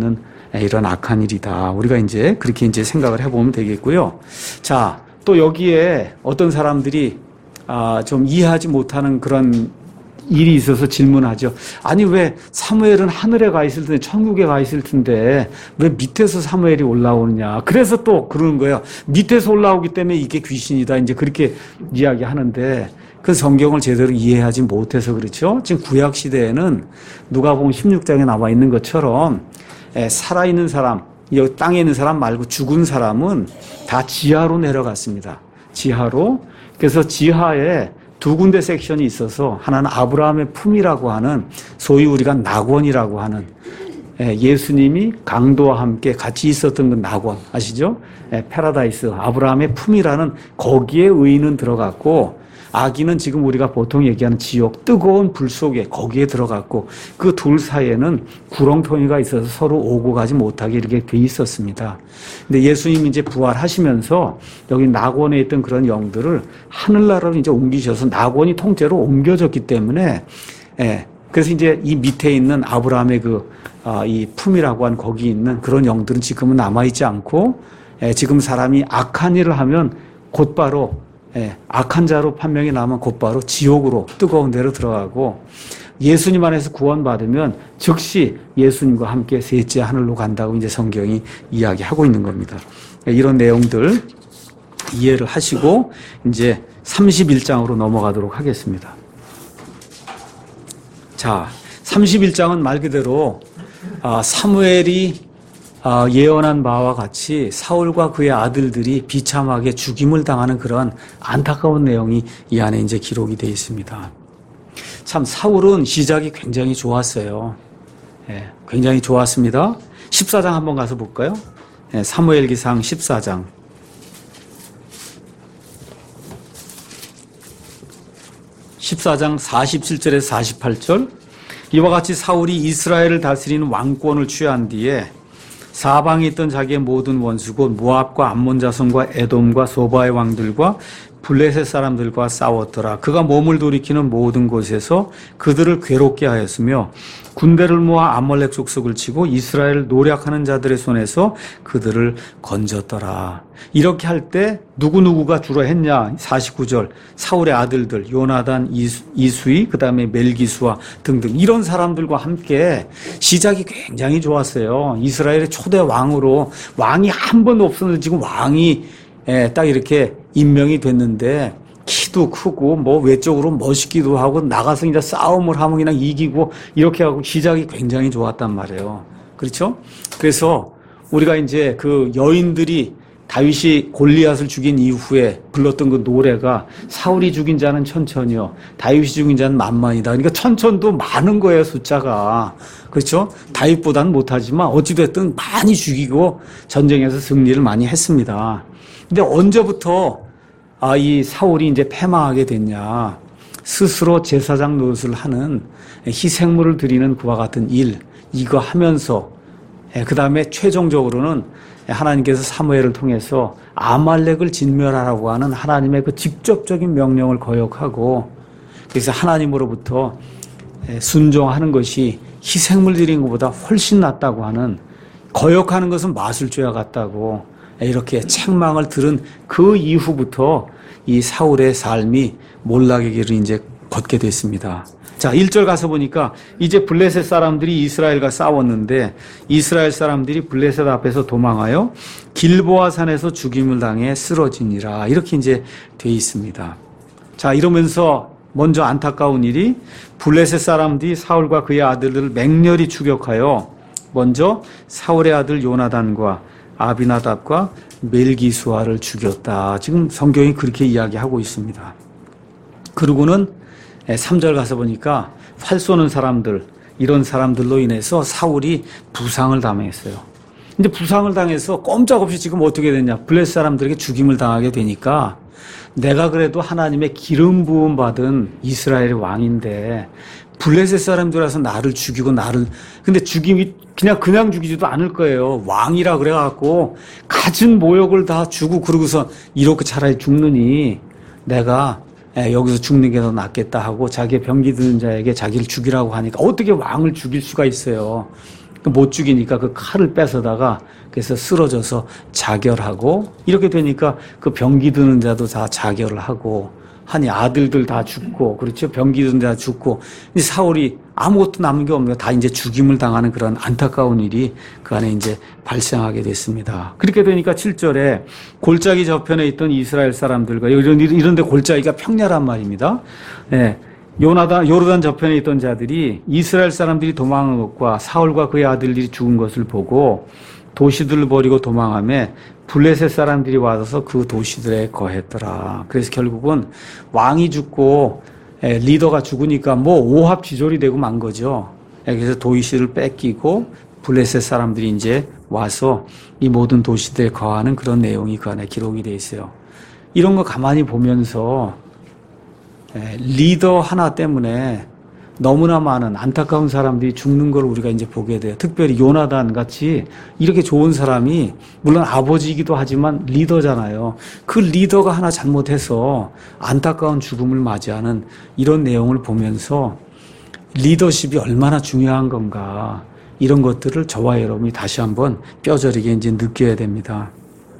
이런 악한 일이다. 우리가 이제 그렇게 이제 생각을 해보면 되겠고요. 자, 또 여기에 어떤 사람들이 아, 좀 이해하지 못하는 그런 일이 있어서 질문하죠. 아니, 왜 사무엘은 하늘에 가 있을 텐데, 천국에 가 있을 텐데, 왜 밑에서 사무엘이 올라오느냐. 그래서 또 그러는 거예요. 밑에서 올라오기 때문에 이게 귀신이다. 이제 그렇게 이야기하는데, 그 성경을 제대로 이해하지 못해서 그렇죠. 지금 구약시대에는 누가복음 십육 장에 나와 있는 것처럼, 살아있는 사람, 여기 땅에 있는 사람 말고 죽은 사람은 다 지하로 내려갔습니다. 지하로. 그래서 지하에 두 군데 섹션이 있어서 하나는 아브라함의 품이라고 하는 소위 우리가 낙원이라고 하는 예수님이 강도와 함께 같이 있었던 그 낙원 아시죠? 패러다이스 아브라함의 품이라는 거기에 의인은 들어갔고 아기는 지금 우리가 보통 얘기하는 지옥 뜨거운 불 속에 거기에 들어갔고 그 둘 사이에는 구렁텅이가 있어서 서로 오고 가지 못하게 이렇게 돼 있었습니다. 근데 예수님이 이제 부활하시면서 여기 낙원에 있던 그런 영들을 하늘나라로 이제 옮기셔서 낙원이 통째로 옮겨졌기 때문에 예, 그래서 이제 이 밑에 있는 아브라함의 그 아, 이 품이라고 한 거기 있는 그런 영들은 지금은 남아있지 않고 예, 지금 사람이 악한 일을 하면 곧바로 예, 악한 자로 판명이 나면 곧바로 지옥으로 뜨거운 데로 들어가고 예수님 안에서 구원받으면 즉시 예수님과 함께 셋째 하늘로 간다고 이제 성경이 이야기하고 있는 겁니다. 이런 내용들 이해를 하시고 이제 삼십일 장으로 넘어가도록 하겠습니다. 자, 삼십일 장은 말 그대로 사무엘이 예언한 바와 같이 사울과 그의 아들들이 비참하게 죽임을 당하는 그런 안타까운 내용이 이 안에 이제 기록이 되어 있습니다. 참 사울은 시작이 굉장히 좋았어요. 예, 굉장히 좋았습니다. 십사 장 한번 가서 볼까요? 예, 사무엘기상 십사 장. 십사 장 사십칠 절에서 사십팔 절. 이와 같이 사울이 이스라엘을 다스리는 왕권을 취한 뒤에 사방에 있던 자기의 모든 원수 곧 모압과 암몬 자손과 에돔과 소바의 왕들과 블레셋 사람들과 싸웠더라. 그가 몸을 돌이키는 모든 곳에서 그들을 괴롭게 하였으며 군대를 모아 아말렉 족속을 치고 이스라엘을 노략하는 자들의 손에서 그들을 건졌더라. 이렇게 할 때 누구누구가 주로 했냐? 사십구 절 사울의 아들들 요나단, 이수, 이수이 그 다음에 멜기수아 등등 이런 사람들과 함께 시작이 굉장히 좋았어요. 이스라엘의 초대 왕으로 왕이 한 번도 없었는데 지금 왕이 예, 딱 이렇게 임명이 됐는데 키도 크고 뭐 외적으로 멋있기도 하고 나가서 이제 싸움을 하면 그냥 이기고 이렇게 하고 시작이 굉장히 좋았단 말이에요. 그렇죠? 그래서 우리가 이제 그 여인들이 다윗이 골리앗을 죽인 이후에 불렀던 그 노래가 사울이 죽인 자는 천천이요 다윗이 죽인 자는 만만이다. 그러니까 천천도 많은 거예요, 숫자가. 그렇죠? 다윗보다는 못하지만 어찌됐든 많이 죽이고 전쟁에서 승리를 많이 했습니다. 근데 언제부터 아, 이 사울이 이제 패망하게 됐냐? 스스로 제사장 노릇을 하는 희생물을 드리는 그와 같은 일, 이거 하면서 그 다음에 최종적으로는 하나님께서 사무엘을 통해서 아말렉을 진멸하라고 하는 하나님의 그 직접적인 명령을 거역하고 그래서 하나님으로부터 순종하는 것이 희생물 드리는 것보다 훨씬 낫다고 하는 거역하는 것은 마술죄와 같다고 이렇게 책망을 들은 그 이후부터 이 사울의 삶이 몰락의 길을 이제 걷게 됐습니다. 자, 일 절 가서 보니까 이제 블레셋 사람들이 이스라엘과 싸웠는데 이스라엘 사람들이 블레셋 앞에서 도망하여 길보아 산에서 죽임을 당해 쓰러지니라. 이렇게 이제 돼 있습니다. 자, 이러면서 먼저 안타까운 일이 블레셋 사람들이 사울과 그의 아들들을 맹렬히 추격하여 먼저 사울의 아들 요나단과 아비나답과 멜기수아를 죽였다. 지금 성경이 그렇게 이야기하고 있습니다. 그리고는 삼 절 가서 보니까 활 쏘는 사람들, 이런 사람들로 인해서 사울이 부상을 당했어요. 근데 부상을 당해서 꼼짝없이 지금 어떻게 됐냐. 블레셋 사람들에게 죽임을 당하게 되니까 내가 그래도 하나님의 기름 부음 받은 이스라엘의 왕인데 블레셋 사람들 와서 나를 죽이고 나를 근데 죽임이 그냥 그냥 죽이지도 않을 거예요. 왕이라 그래갖고 가진 모욕을 다 주고 그러고서 이렇게 차라리 죽느니 내가 여기서 죽는 게 더 낫겠다 하고 자기의 병기 드는 자에게 자기를 죽이라고 하니까 어떻게 왕을 죽일 수가 있어요. 못 죽이니까 그 칼을 뺏어다가 그래서 쓰러져서 자결하고 이렇게 되니까 그 병기 드는 자도 다 자결을 하고 하니 아들들 다 죽고 그렇죠. 병기 드는 자 죽고 이 사울이 아무것도 남은 게 없는 다 이제 죽임을 당하는 그런 안타까운 일이 그 안에 이제 발생하게 됐습니다. 그렇게 되니까 칠 절에 골짜기 저편에 있던 이스라엘 사람들과 이런 이런 데 골짜기가 평야란 말입니다. 네. 요나단, 요르단 저편에 있던 자들이 이스라엘 사람들이 도망한 것과 사울과 그의 아들들이 죽은 것을 보고 도시들을 버리고 도망하며 블레셋 사람들이 와서 그 도시들에 거했더라. 그래서 결국은 왕이 죽고 리더가 죽으니까 뭐 오합지졸이 되고 만 거죠. 그래서 도시를 뺏기고 블레셋 사람들이 이제 와서 이 모든 도시들에 거하는 그런 내용이 그 안에 기록이 되어 있어요. 이런 거 가만히 보면서 리더 하나 때문에 너무나 많은 안타까운 사람들이 죽는 걸 우리가 이제 보게 돼요. 특별히 요나단 같이 이렇게 좋은 사람이 물론 아버지이기도 하지만 리더잖아요. 그 리더가 하나 잘못해서 안타까운 죽음을 맞이하는 이런 내용을 보면서 리더십이 얼마나 중요한 건가 이런 것들을 저와 여러분이 다시 한번 뼈저리게 이제 느껴야 됩니다.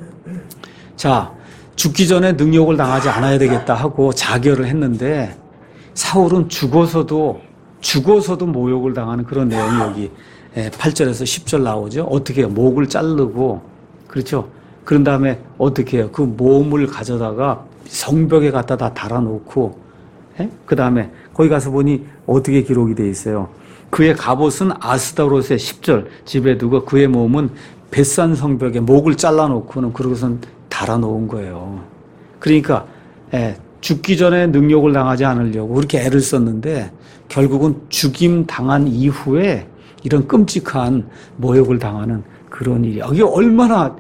자, 죽기 전에 능욕을 당하지 않아야 되겠다 하고 자결을 했는데 사울은 죽어서도 죽어서도 모욕을 당하는 그런 내용이 여기 팔 절에서 십 절 나오죠. 어떻게 해요? 목을 자르고 그렇죠. 그런 다음에 어떻게 해요? 그 몸을 가져다가 성벽에 갖다 다 달아놓고 그 다음에 거기 가서 보니 어떻게 기록이 돼 있어요. 그의 갑옷은 아스다롯의 십 절 집에 두고 그의 몸은 벳산 성벽에 목을 잘라놓고는 그러고선 달아놓은 거예요. 그러니까 예, 죽기 전에 능욕을 당하지 않으려고 그렇게 애를 썼는데 결국은 죽임 당한 이후에 이런 끔찍한 모욕을 당하는 그런 일이 이게 얼마나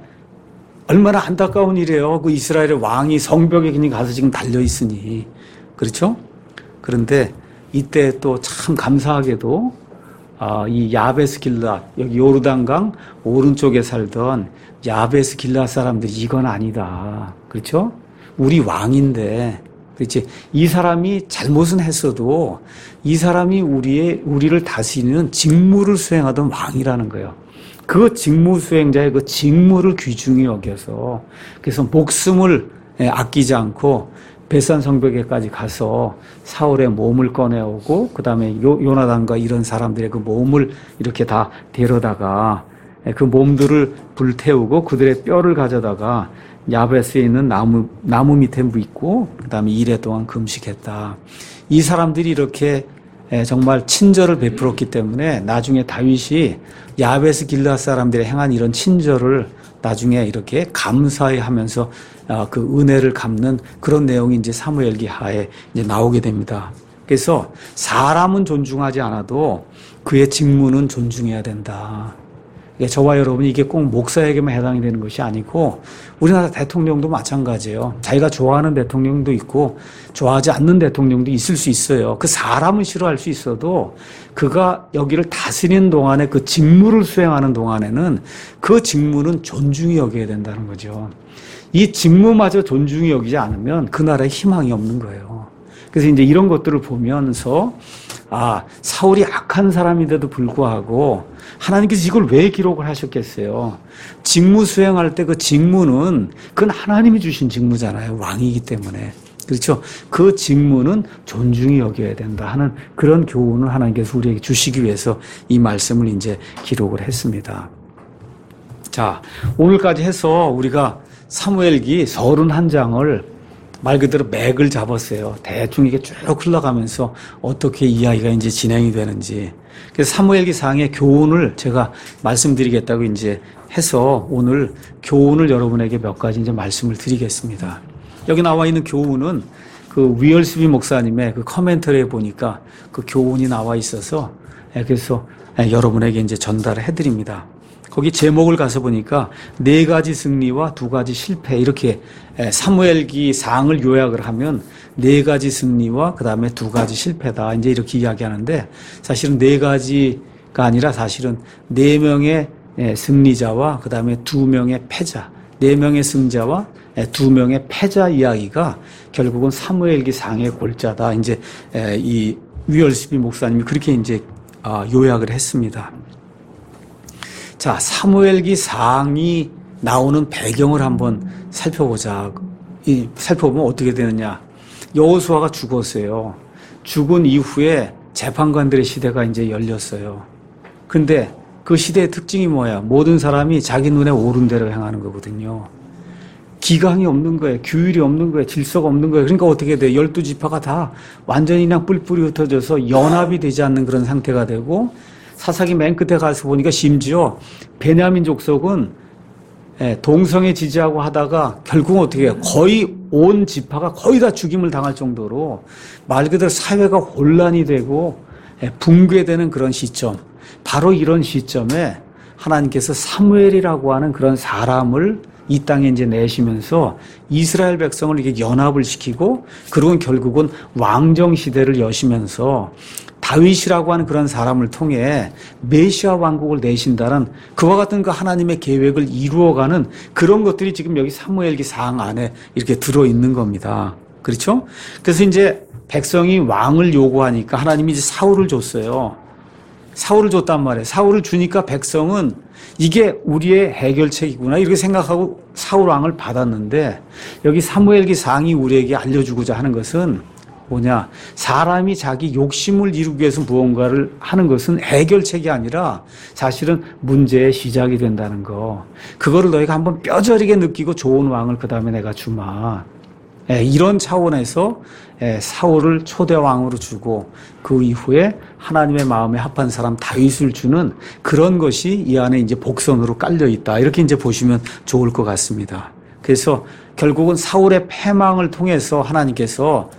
얼마나 안타까운 일이에요. 그 이스라엘의 왕이 성벽에 그냥 가서 지금 달려 있으니 그렇죠? 그런데 이때 또 참 감사하게도 아, 이 야베스 길앗 여기 요르단강 오른쪽에 살던 야베스 길앗 사람들이 이건 아니다. 그렇죠? 우리 왕인데, 그렇지? 이 사람이 잘못은 했어도 이 사람이 우리의 우리를 다스리는 직무를 수행하던 왕이라는 거예요. 그 직무 수행자의 그 직무를 귀중히 여겨서 그래서 목숨을 아끼지 않고 벳산 성벽에까지 가서 사울의 몸을 꺼내오고 그 다음에 요나단과 이런 사람들의 그 몸을 이렇게 다 데려다가 그 몸들을 불태우고 그들의 뼈를 가져다가 야베스에 있는 나무, 나무 밑에 묻고 그 다음에 이래 동안 금식했다. 이 사람들이 이렇게 정말 친절을 베풀었기 때문에 나중에 다윗이 야베스 길앗 사람들이 행한 이런 친절을 나중에 이렇게 감사히 하면서 그 은혜를 갚는 그런 내용이 이제 사무엘기 하에 이제 나오게 됩니다. 그래서 사람은 존중하지 않아도 그의 직무는 존중해야 된다. 저와 여러분이 이게 꼭 목사에게만 해당이 되는 것이 아니고 우리나라 대통령도 마찬가지예요. 자기가 좋아하는 대통령도 있고 좋아하지 않는 대통령도 있을 수 있어요. 그 사람은 싫어할 수 있어도 그가 여기를 다스리는 동안에 그 직무를 수행하는 동안에는 그 직무는 존중히 여겨야 된다는 거죠. 이 직무마저 존중히 여기지 않으면 그 나라에 희망이 없는 거예요. 그래서 이제 이런 것들을 보면서 아, 사울이 악한 사람인데도 불구하고 하나님께서 이걸 왜 기록을 하셨겠어요? 직무 수행할 때 그 직무는 그건 하나님이 주신 직무잖아요. 왕이기 때문에. 그렇죠? 그 직무는 존중히 여겨야 된다 하는 그런 교훈을 하나님께서 우리에게 주시기 위해서 이 말씀을 이제 기록을 했습니다. 자, 오늘까지 해서 우리가 사무엘기 서른한 장을 말 그대로 맥을 잡았어요. 대충 이게 쭉 흘러가면서 어떻게 이야기가 이제 진행이 되는지. 그래서 사무엘기 상의 교훈을 제가 말씀드리겠다고 이제 해서 오늘 교훈을 여러분에게 몇 가지 이제 말씀을 드리겠습니다. 여기 나와 있는 교훈은 그 위얼스비 목사님의 그 커멘터리에 보니까 그 교훈이 나와 있어서 그래서 여러분에게 이제 전달을 해드립니다. 거기 제목을 가서 보니까 네 가지 승리와 두 가지 실패 이렇게 사무엘기 상을 요약을 하면 네 가지 승리와 그 다음에 두 가지 실패다 이제 이렇게 이야기하는데 사실은 네 가지가 아니라 사실은 네 명의 승리자와 그 다음에 두 명의 패자, 네 명의 승자와 두 명의 패자 이야기가 결국은 사무엘기 상의 골자다. 이제 이 위얼스비 목사님이 그렇게 이제 요약을 했습니다. 자, 사무엘기 사항이 나오는 배경을 한번 살펴보자. 이, 살펴보면 어떻게 되느냐. 여호수아가 죽었어요. 죽은 이후에 재판관들의 시대가 이제 열렸어요. 근데 그 시대의 특징이 뭐야? 모든 사람이 자기 눈에 옳은 대로 행하는 거거든요. 기강이 없는 거예요. 규율이 없는 거예요. 질서가 없는 거예요. 그러니까 어떻게 돼요? 열두 지파가 다 완전히 그냥 뿔뿔이 흩어져서 연합이 되지 않는 그런 상태가 되고, 사사기 맨 끝에 가서 보니까 심지어 베냐민 족속은 동성애 지지하고 하다가 결국은 어떻게 해요? 거의 온 지파가 거의 다 죽임을 당할 정도로 말 그대로 사회가 혼란이 되고 붕괴되는 그런 시점. 바로 이런 시점에 하나님께서 사무엘이라고 하는 그런 사람을 이 땅에 이제 내시면서 이스라엘 백성을 이렇게 연합을 시키고, 그리고 결국은 왕정 시대를 여시면서 다윗이라고 하는 그런 사람을 통해 메시아 왕국을 내신다는 그와 같은 그 하나님의 계획을 이루어가는 그런 것들이 지금 여기 사무엘기 사항 안에 이렇게 들어있는 겁니다. 그렇죠? 그래서 이제 백성이 왕을 요구하니까 하나님이 이제 사울을 줬어요. 사울을 줬단 말이에요. 사울을 주니까 백성은 이게 우리의 해결책이구나 이렇게 생각하고 사울 왕을 받았는데, 여기 사무엘기 사항이 우리에게 알려주고자 하는 것은 뭐냐? 사람이 자기 욕심을 이루기 위해서 무언가를 하는 것은 해결책이 아니라 사실은 문제의 시작이 된다는 거. 그거를 너희가 한번 뼈저리게 느끼고 좋은 왕을 그 다음에 내가 주마. 예, 이런 차원에서 예, 사울을 초대 왕으로 주고 그 이후에 하나님의 마음에 합한 사람 다윗을 주는 그런 것이 이 안에 이제 복선으로 깔려 있다. 이렇게 이제 보시면 좋을 것 같습니다. 그래서 결국은 사울의 패망을 통해서 하나님께서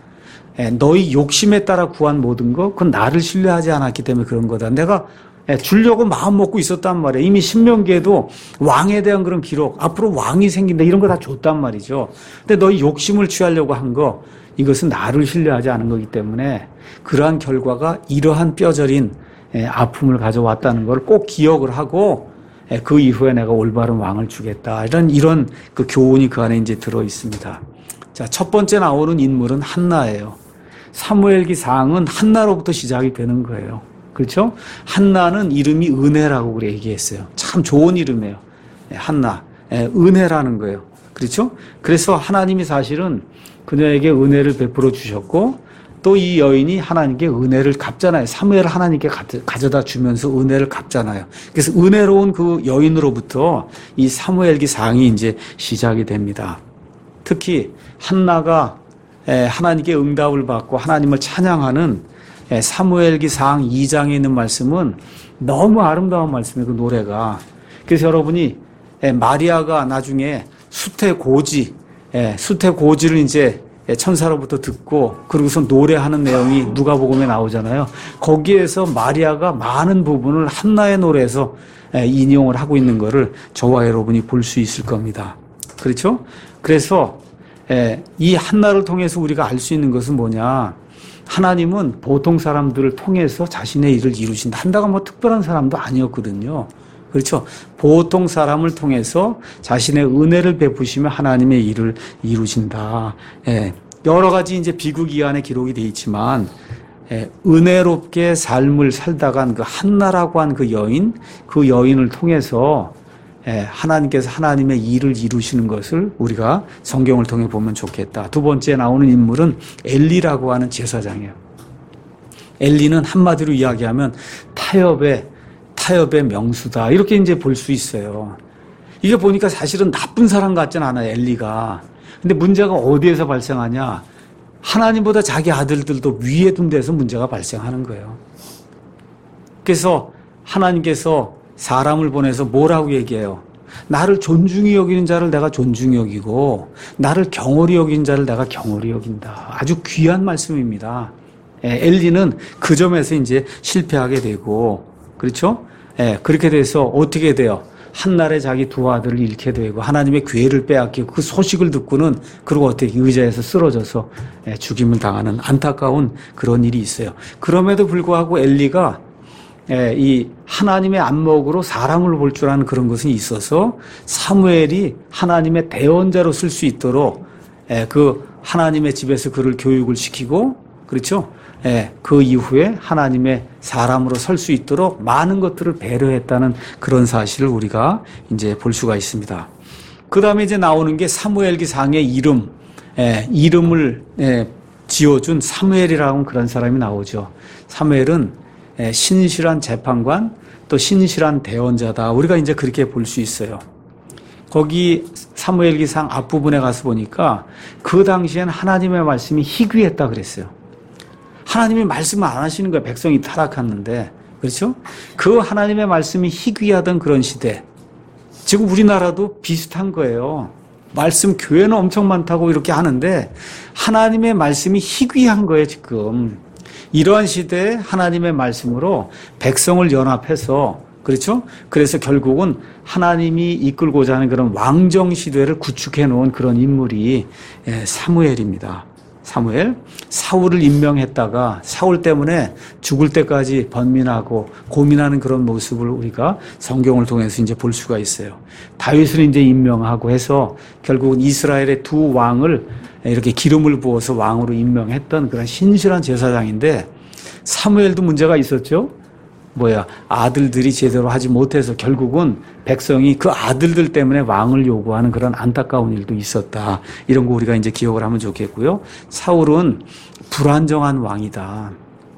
너희 욕심에 따라 구한 모든 것, 그건 나를 신뢰하지 않았기 때문에 그런 거다. 내가 주려고 마음 먹고 있었단 말이에요. 이미 신명기에도 왕에 대한 그런 기록, 앞으로 왕이 생긴다 이런 거 다 줬단 말이죠. 근데 너희 욕심을 취하려고 한 거, 이것은 나를 신뢰하지 않은 거기 때문에 그러한 결과가 이러한 뼈저린 아픔을 가져왔다는 걸 꼭 기억을 하고, 그 이후에 내가 올바른 왕을 주겠다. 이런, 이런 그 교훈이 그 안에 이제 들어 있습니다. 자, 첫 번째 나오는 인물은 한나예요. 사무엘기 사항은 한나로부터 시작이 되는 거예요. 그렇죠? 한나는 이름이 은혜라고 그래 얘기했어요. 참 좋은 이름이에요. 한나. 은혜라는 거예요. 그렇죠? 그래서 하나님이 사실은 그녀에게 은혜를 베풀어 주셨고, 또 이 여인이 하나님께 은혜를 갚잖아요. 사무엘을 하나님께 가져다 주면서 은혜를 갚잖아요. 그래서 은혜로운 그 여인으로부터 이 사무엘기 사항이 이제 시작이 됩니다. 특히 한나가 하나님께 응답을 받고 하나님을 찬양하는 사무엘기 사항 이 장에 있는 말씀은 너무 아름다운 말씀이에요. 그 노래가. 그래서 여러분이 마리아가 나중에 수태고지, 수태고지를 이제 천사로부터 듣고 그러고서 노래하는 내용이 누가복음에 나오잖아요. 거기에서 마리아가 많은 부분을 한나의 노래에서 인용을 하고 있는 거를 저와 여러분이 볼 수 있을 겁니다. 그렇죠? 그래서 이 한나를 통해서 우리가 알 수 있는 것은 뭐냐? 하나님은 보통 사람들을 통해서 자신의 일을 이루신다. 한나가 뭐 특별한 사람도 아니었거든요. 그렇죠? 보통 사람을 통해서 자신의 은혜를 베푸시며 하나님의 일을 이루신다. 예, 여러 가지 이제 비극이안에 기록이 되어 있지만, 예, 은혜롭게 삶을 살다간 그 한나라고 한 그 여인, 그 여인을 통해서 예, 하나님께서 하나님의 일을 이루시는 것을 우리가 성경을 통해 보면 좋겠다. 두 번째 나오는 인물은 엘리라고 하는 제사장이에요. 엘리는 한마디로 이야기하면 타협의 타협의 명수다. 이렇게 이제 볼 수 있어요. 이게 보니까 사실은 나쁜 사람 같진 않아요, 엘리가. 근데 문제가 어디에서 발생하냐? 하나님보다 자기 아들들도 위에 둔 데서 문제가 발생하는 거예요. 그래서 하나님께서 사람을 보내서 뭐라고 얘기해요? 나를 존중히 여기는 자를 내가 존중히 여기고 나를 경홀히 여기는 자를 내가 경홀히 여긴다. 아주 귀한 말씀입니다. 엘리는 그 점에서 이제 실패하게 되고, 그렇죠? 예, 그렇게 돼서 어떻게 돼요? 한날에 자기 두 아들을 잃게 되고 하나님의 괴를 빼앗기고 그 소식을 듣고는 그리고 어떻게 의자에서 쓰러져서 예, 죽임을 당하는 안타까운 그런 일이 있어요. 그럼에도 불구하고 엘리가 예, 이 하나님의 안목으로 사람을 볼 줄 아는 그런 것은 있어서 사무엘이 하나님의 대언자로 쓸 수 있도록 예, 그 하나님의 집에서 그를 교육을 시키고, 그렇죠? 예, 그 이후에 하나님의 사람으로 설 수 있도록 많은 것들을 배려했다는 그런 사실을 우리가 이제 볼 수가 있습니다. 그 다음에 이제 나오는 게 사무엘기상의 이름, 예, 이름을 예, 지어준 사무엘이라는 그런 사람이 나오죠. 사무엘은 예, 신실한 재판관, 또 신실한 대언자다. 우리가 이제 그렇게 볼 수 있어요. 거기 사무엘기상 앞부분에 가서 보니까 그 당시엔 하나님의 말씀이 희귀했다 그랬어요. 하나님이 말씀을 안 하시는 거예요. 백성이 타락했는데. 그렇죠? 그 하나님의 말씀이 희귀하던 그런 시대. 지금 우리나라도 비슷한 거예요. 말씀 교회는 엄청 많다고 이렇게 하는데 하나님의 말씀이 희귀한 거예요, 지금. 이러한 시대에 하나님의 말씀으로 백성을 연합해서 그렇죠? 그래서 결국은 하나님이 이끌고자 하는 그런 왕정 시대를 구축해 놓은 그런 인물이 사무엘입니다. 사무엘, 사울을 임명했다가 사울 때문에 죽을 때까지 번민하고 고민하는 그런 모습을 우리가 성경을 통해서 이제 볼 수가 있어요. 다윗을 이제 임명하고 해서 결국은 이스라엘의 두 왕을 이렇게 기름을 부어서 왕으로 임명했던 그런 신실한 제사장인데 사무엘도 문제가 있었죠. 뭐야, 아들들이 제대로 하지 못해서 결국은 백성이 그 아들들 때문에 왕을 요구하는 그런 안타까운 일도 있었다. 이런 거 우리가 이제 기억을 하면 좋겠고요. 사울은 불안정한 왕이다.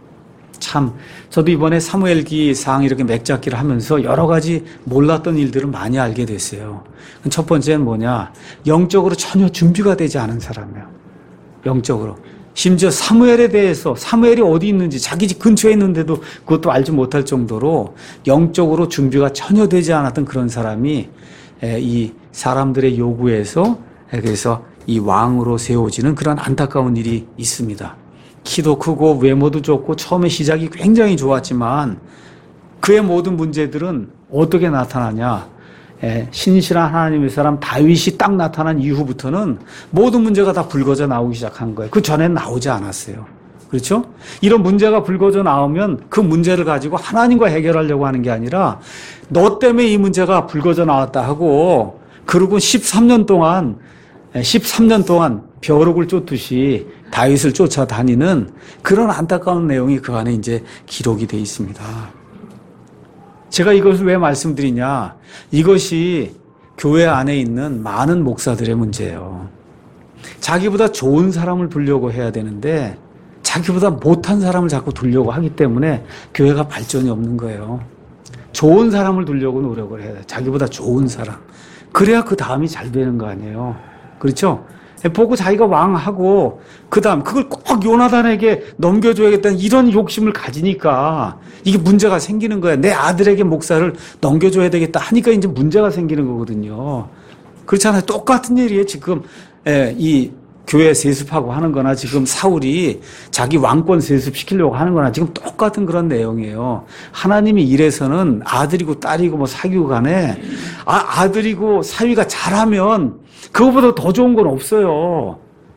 참, 저도 이번에 사무엘기상 이렇게 맥잡기를 하면서 여러 가지 몰랐던 일들을 많이 알게 됐어요. 첫 번째는 뭐냐, 영적으로 전혀 준비가 되지 않은 사람이에요. 영적으로. 심지어 사무엘에 대해서 사무엘이 어디 있는지 자기 집 근처에 있는데도 그것도 알지 못할 정도로 영적으로 준비가 전혀 되지 않았던 그런 사람이 이 사람들의 요구에서 그래서 이 왕으로 세워지는 그런 안타까운 일이 있습니다. 키도 크고 외모도 좋고 처음에 시작이 굉장히 좋았지만 그의 모든 문제들은 어떻게 나타나냐. 예, 신실한 하나님의 사람 다윗이 딱 나타난 이후부터는 모든 문제가 다 불거져 나오기 시작한 거예요. 그 전엔 나오지 않았어요. 그렇죠? 이런 문제가 불거져 나오면 그 문제를 가지고 하나님과 해결하려고 하는 게 아니라 너 때문에 이 문제가 불거져 나왔다 하고 그리고 십삼 년 동안 십삼 년 동안 벼룩을 쫓듯이 다윗을 쫓아다니는 그런 안타까운 내용이 그 안에 이제 기록이 되어 있습니다. 제가 이것을 왜 말씀드리냐? 이것이 교회 안에 있는 많은 목사들의 문제예요. 자기보다 좋은 사람을 두려고 해야 되는데 자기보다 못한 사람을 자꾸 두려고 하기 때문에 교회가 발전이 없는 거예요. 좋은 사람을 두려고 노력을 해야 돼요. 자기보다 좋은 사람. 그래야 그 다음이 잘 되는 거 아니에요. 그렇죠? 보고 자기가 왕하고 그 다음 그걸 꼭 요나단에게 넘겨줘야겠다는 이런 욕심을 가지니까 이게 문제가 생기는 거야. 내 아들에게 목사를 넘겨줘야 되겠다 하니까 이제 문제가 생기는 거거든요. 그렇잖아요. 똑같은 일이에요. 지금 이 교회 세습하고 하는 거나 지금 사울이 자기 왕권 세습시키려고 하는 거나 지금 똑같은 그런 내용이에요. 하나님이 이래서는 아들이고 딸이고 뭐 사귀고 간에 아, 아들이고 사위가 잘하면 그거보다 더 좋은 건 없어요.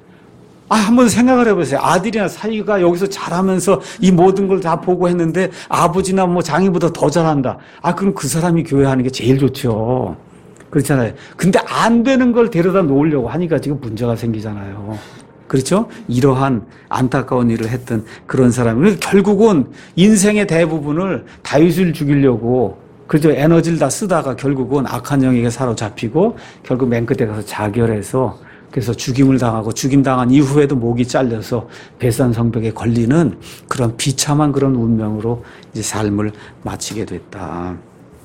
아, 한번 생각을 해보세요. 아들이나 사위가 여기서 잘하면서 이 모든 걸 다 보고 했는데 아버지나 뭐 장인보다 더 잘한다. 아, 그럼 그 사람이 교회 하는 게 제일 좋죠. 그렇잖아요. 근데 안 되는 걸 데려다 놓으려고 하니까 지금 문제가 생기잖아요. 그렇죠? 이러한 안타까운 일을 했던 그런 사람이 결국은 인생의 대부분을 다윗을 죽이려고 그죠? 에너지를 다 쓰다가 결국은 악한 영에게 사로잡히고 결국 맨 끝에 가서 자결해서 그래서 죽임을 당하고 죽임 당한 이후에도 목이 잘려서 베산 성벽에 걸리는 그런 비참한 그런 운명으로 이제 삶을 마치게 됐다.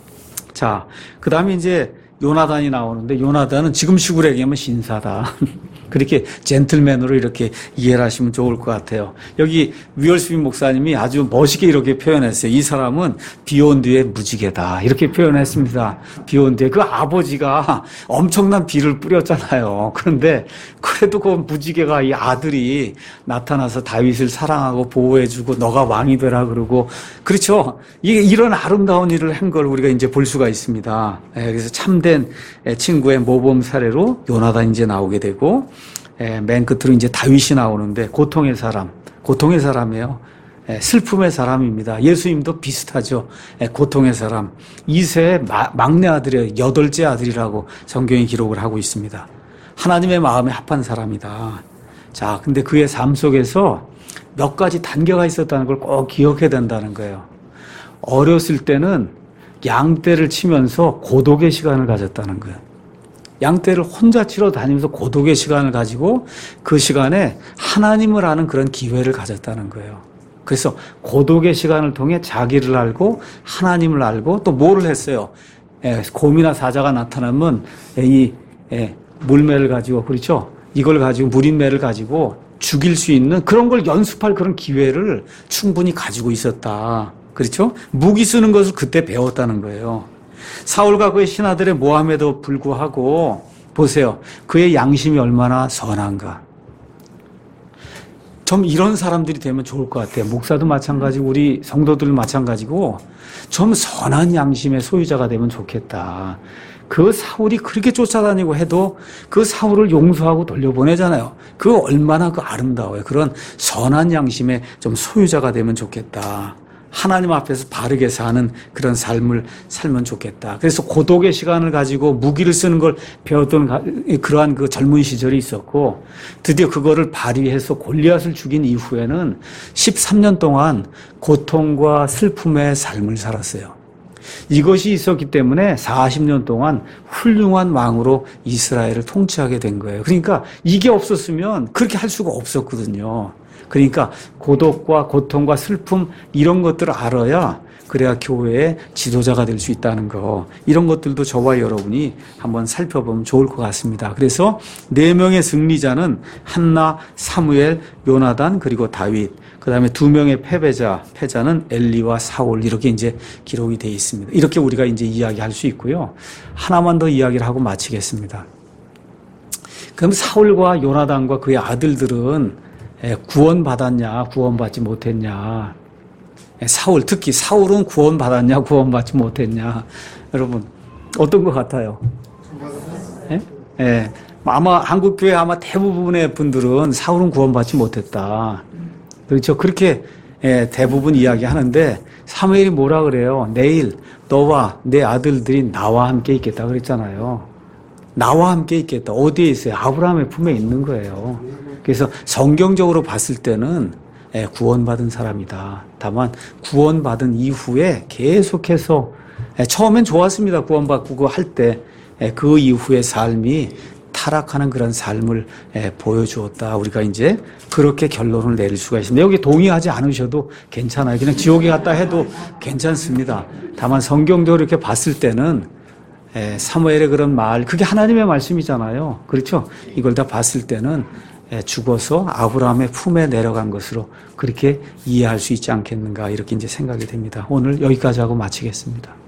자, 그 다음에 이제 요나단이 나오는데 요나단은 지금식으로 얘기하면 신사다. 그렇게 젠틀맨으로 이렇게 이해를 하시면 좋을 것 같아요. 여기 위얼스빈 목사님이 아주 멋있게 이렇게 표현했어요. 이 사람은 비온 뒤에 무지개다. 이렇게 표현했습니다. 비온 뒤에 그 아버지가 엄청난 비를 뿌렸잖아요. 그런데 그래도 그 무지개가 이 아들이 나타나서 다윗을 사랑하고 보호해주고 너가 왕이 되라 그러고 그렇죠. 이게 이런 아름다운 일을 한 걸 우리가 이제 볼 수가 있습니다. 그래서 참된 친구의 모범 사례로 요나단이 이제 나오게 되고 맨 끝으로 이제 다윗이 나오는데 고통의 사람, 고통의 사람이에요. 슬픔의 사람입니다. 예수님도 비슷하죠. 고통의 사람. 이세의 막내 아들이에요. 여덟째 아들이라고 성경이 기록을 하고 있습니다. 하나님의 마음에 합한 사람이다. 자, 근데 그의 삶 속에서 몇 가지 단계가 있었다는 걸 꼭 기억해야 된다는 거예요. 어렸을 때는 양떼를 치면서 고독의 시간을 가졌다는 거예요. 양떼를 혼자 치러 다니면서 고독의 시간을 가지고 그 시간에 하나님을 아는 그런 기회를 가졌다는 거예요. 그래서 고독의 시간을 통해 자기를 알고 하나님을 알고 또 뭐를 했어요? 예, 곰이나 사자가 나타나면 이 예, 물매를 가지고 그렇죠? 이걸 가지고 물인매를 가지고 죽일 수 있는 그런 걸 연습할 그런 기회를 충분히 가지고 있었다. 그렇죠? 무기 쓰는 것을 그때 배웠다는 거예요. 사울과 그의 신하들의 모함에도 불구하고 보세요. 그의 양심이 얼마나 선한가. 좀 이런 사람들이 되면 좋을 것 같아요. 목사도 마찬가지고 우리 성도들 마찬가지고 좀 선한 양심의 소유자가 되면 좋겠다. 그 사울이 그렇게 쫓아다니고 해도 그 사울을 용서하고 돌려보내잖아요. 그 얼마나 그 아름다워요. 그런 선한 양심의 좀 소유자가 되면 좋겠다. 하나님 앞에서 바르게 사는 그런 삶을 살면 좋겠다. 그래서 고독의 시간을 가지고 무기를 쓰는 걸 배웠던 그러한 그 젊은 시절이 있었고 드디어 그거를 발휘해서 골리앗을 죽인 이후에는 십삼 년 동안 고통과 슬픔의 삶을 살았어요. 이것이 있었기 때문에 사십 년 동안 훌륭한 왕으로 이스라엘을 통치하게 된 거예요. 그러니까 이게 없었으면 그렇게 할 수가 없었거든요. 그러니까 고독과 고통과 슬픔 이런 것들을 알아야 그래야 교회의 지도자가 될 수 있다는 거. 이런 것들도 저와 여러분이 한번 살펴보면 좋을 것 같습니다. 그래서 네 명의 승리자는 한나, 사무엘, 요나단 그리고 다윗. 그다음에 두 명의 패배자, 패자는 엘리와 사울 이렇게 이제 기록이 되어 있습니다. 이렇게 우리가 이제 이야기할 수 있고요. 하나만 더 이야기를 하고 마치겠습니다. 그럼 사울과 요나단과 그의 아들들은 구원받았냐, 구원받지 못했냐. 사울, 특히 사울은 구원받았냐, 구원받지 못했냐. 여러분, 어떤 것 같아요? 예? 예. 아마 한국교회 아마 대부분의 분들은 사울은 구원받지 못했다. 그렇죠. 그렇게 예, 대부분 이야기 하는데 사무엘이 뭐라 그래요? 내일 너와 내 아들들이 나와 함께 있겠다 그랬잖아요. 나와 함께 있겠다. 어디에 있어요? 아브라함의 품에 있는 거예요. 그래서 성경적으로 봤을 때는 구원받은 사람이다. 다만 구원받은 이후에 계속해서 처음엔 좋았습니다. 구원받고 할 때 그 이후의 삶이 타락하는 그런 삶을 보여주었다. 우리가 이제 그렇게 결론을 내릴 수가 있습니다. 여기 동의하지 않으셔도 괜찮아요. 그냥 지옥에 갔다 해도 괜찮습니다. 다만 성경적으로 이렇게 봤을 때는 사무엘의 그런 말, 그게 하나님의 말씀이잖아요. 그렇죠? 이걸 다 봤을 때는 죽어서 아브라함의 품에 내려간 것으로 그렇게 이해할 수 있지 않겠는가 이렇게 이제 생각이 됩니다. 오늘 여기까지 하고 마치겠습니다.